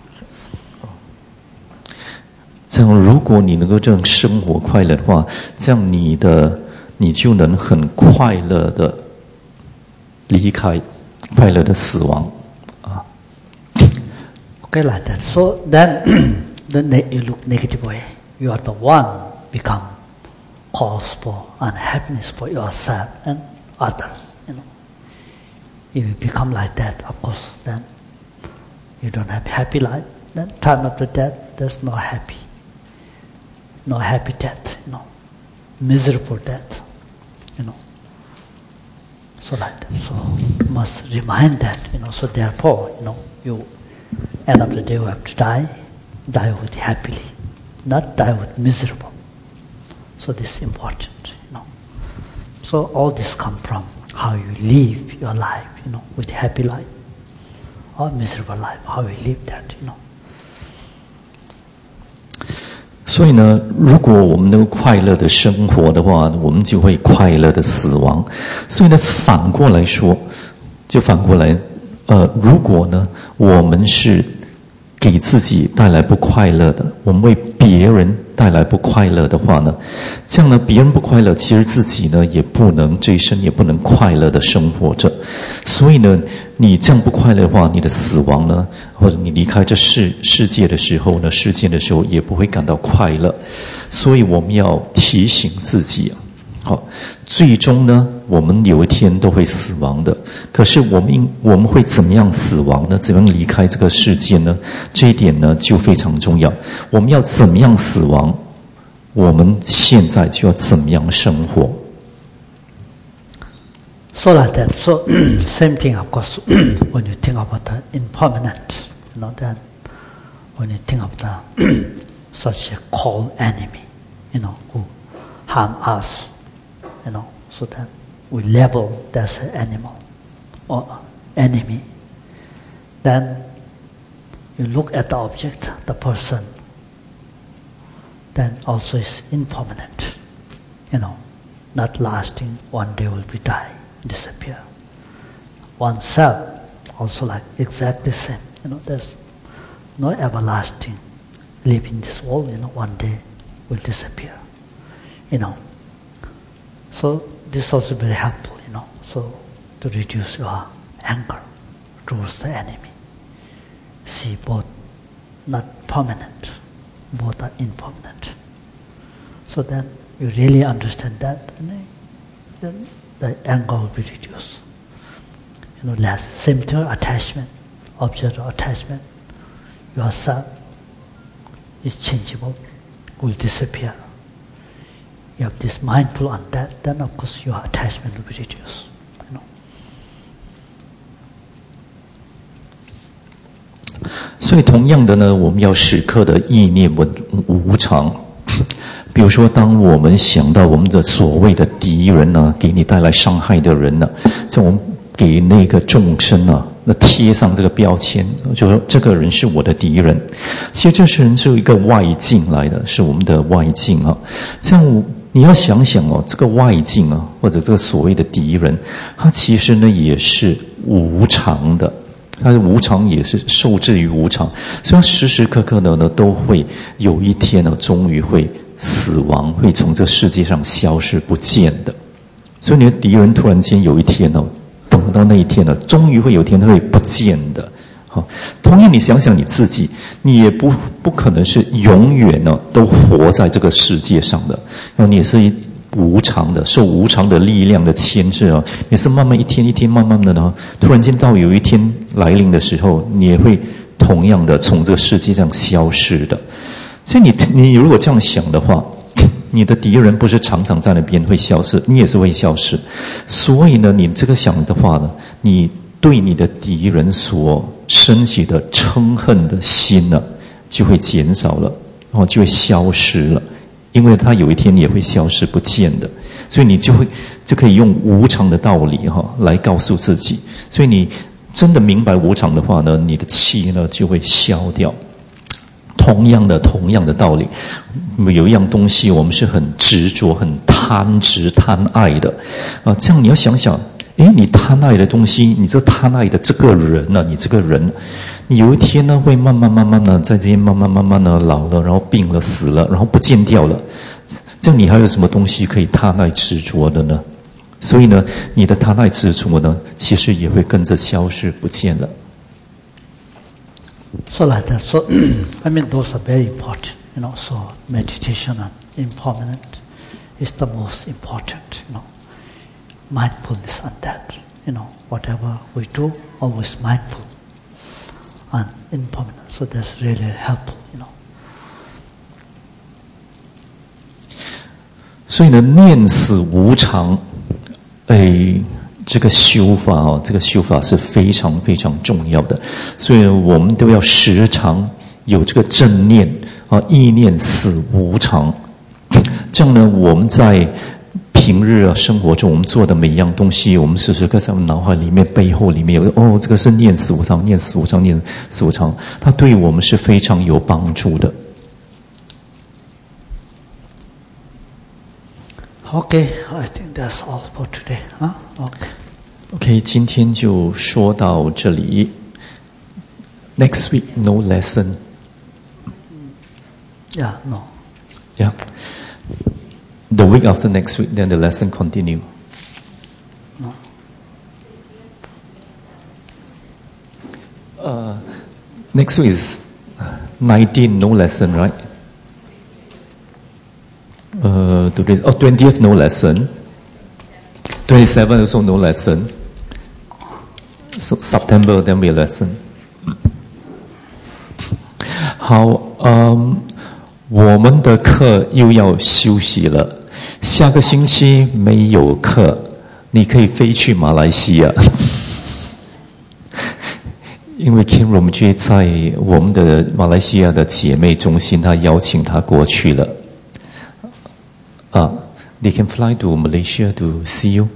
这样，如果你能够这样生活快乐的话，这样你的你就能很快乐的离开，快乐的死亡啊。 Okay, like that. So then, then you look negative way. You are the one become cause for unhappiness for yourself and other. You know, if you become like that, of course, then you don't have happy life. Then time after death, there's no happy, no happy death. You know, miserable death. You know. So like that. So must remind that. You know. So therefore, you know, you end of the day you have to die, die with happily, not die with miserable. So this is important, you know. So all this come from how you live your life, you know, with happy life or miserable life, how you live that, you know. 所以呢，如果我们能够快乐的生活的话，我们就会快乐的死亡。所以呢，反过来说，就反过来，呃，如果呢，我们是给自己带来不快乐的，我们为别人带来不快乐的话呢，这样呢，别人不快乐，其实自己呢也不能这一生也不能快乐的生活着。所以呢，你这样不快乐的话，你的死亡呢，或者你离开这世世界的时候呢，世界的时候也不会感到快乐。所以我们要提醒自己啊，好，最终呢，我们有一天都会死亡的。可是我们应我们会怎么样死亡呢？怎么样离开这个世界呢？这一点呢就非常重要。我们要怎么样死亡？我们现在就要怎么样生活。 So like that. So same thing, of course. When you think about the impermanent, you know, then when you think of the such a cold enemy, you know, who harm us, you know, so that we label as an animal or enemy. Then you look at the object, the person, then also is impermanent, you know, not lasting. One day will be die, disappear. Oneself also like exactly same, you know, there's no everlasting. Live in this world, you know, one day will disappear, you know. So this is also very helpful, you know, so to reduce your anger towards the enemy. See both not permanent, both are impermanent. So then you really understand that, and then the anger will be reduced. You know, less same thing, attachment, object of attachment, yourself is changeable, will disappear. You have this mindful on that, then of course your attachment will be reduced. You know. 所以同样的呢，我们要时刻的意念无常。比如说，当我们想到我们的所谓的敌人呢，给你带来伤害的人呢，像我们给那个众生啊，那贴上这个标签，就说这个人是我的敌人。其实这是人是一个外境来的，是我们的外境啊。这样你要想想哦，这个外境啊，或者这个所谓的敌人，他其实呢也是无常的。它的无常也是受制于无常，所以它时时刻刻的呢都会有一天呢，终于会死亡，会从这世界上消失不见的。所以你的敌人突然间有一天呢，等到那一天呢，终于会有一天会不见的。好，同样你想想你自己，你也不不可能是永远呢都活在这个世界上的，然后你也是一。无常的，受无常的力量的牵制啊，也是慢慢一天一天慢慢的呢，突然间到有一天来临的时候，你也会同样的从这个世界上消失的。所以你你如果这样想的话，你的敌人不是常常在那边会消失，你也是会消失。所以呢，你这个想的话呢，你对你的敌人所升起的嗔恨的心呢，就会减少了，然后就会消失了。因为它有一天也会消失不见的，所以你就会就可以用无常的道理哈来告诉自己。所以你真的明白无常的话呢，你的气呢就会消掉。同样的同样的道理，有一样东西我们是很执着、很贪执、贪爱的啊。这样你要想想，诶，你贪爱的东西，你这贪爱的这个人呢、啊，你这个人。你有一天呢，会慢慢慢慢的在这些慢慢慢慢的老了，然后病了、死了，然后不见掉了。这样你还有什么东西可以贪爱执着的呢？所以呢，你的贪爱执着呢，其实也会跟着消失不见了。 So like that. So I mean, those are very important. You know, so meditation and impermanent is the most important. You know, mindfulness on that. You know, whatever we do, always mindful. And impermanent, so that's really helpful, you know. 所以呢，念死无常，哎，这个修法哦，这个修法是非常非常重要的。所以呢，我们都要时常有这个正念啊，意念死无常。这样呢，我们在平日啊生活中，我们做的每一样东西，我们时时刻在我们脑海里面、背后里面有哦，这个是念死无常，念死无常，念死无常，它对我们是非常有帮助的。 Okay, I think that's all for today. Huh? Okay. OK， 今天就说到这里。Next week, no lesson. Yeah, no. Yeah. The week after next week, then the lesson continue. No. Uh, next week is nineteen, no lesson, right? Uh, today, oh, twentieth, no lesson. Twenty-seven also no lesson. So September then be a lesson. 好，嗯，我们的课又要休息了。下个星期没有课，你可以飞去马来西亚，因为 Ken Romjay 在我们的马来西亚的姐妹中心，他邀请他过去了。啊 ，They can fly to Malaysia to see you.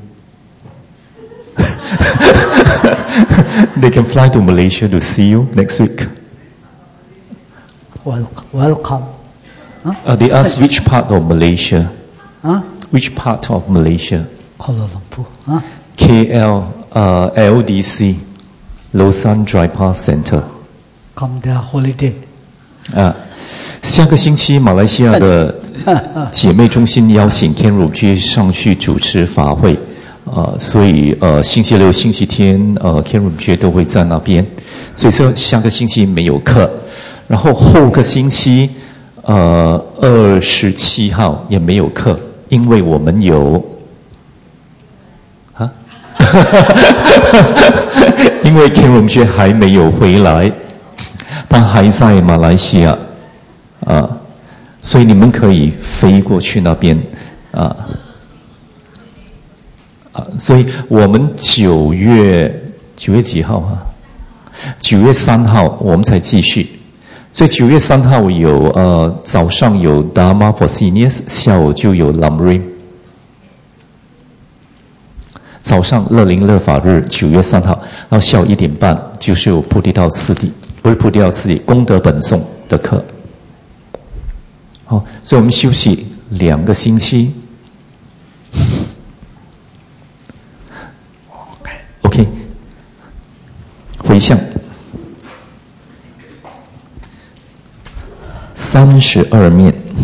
They can fly to Malaysia to see you next week. Welcome. Welcome. Huh? Uh, they ask which part of Malaysia. Huh? Which part of Malaysia? Kuala Lumpur. Huh? K L, uh, L D C, Lausanne Dry Pass Center. Come there holiday. 啊，下个星期马来西亚的姐妹中心邀请 Ken Romjay上去主持法会，呃，所以呃星期六、星期天呃 Ken Romjay都会在那边，所以说下个星期没有课，然后后个星期呃二十七号也没有课，因为我们有啊，因为 Ken Romjay还没有回来，他还在马来西亚啊。 所以你们可以飞过去那边啊啊！所以我们九月九月几号啊？九月三号我们才继续。所以九月三号有呃早上有 Dharma for Seniors， 下午就有 Lamrim。早上乐龄乐法日九月三号，然后下午一点半就是有菩提道次第，不是菩提道次第，功德本颂的课。好，所以我们休息两个星期。OK， 回向三十二面。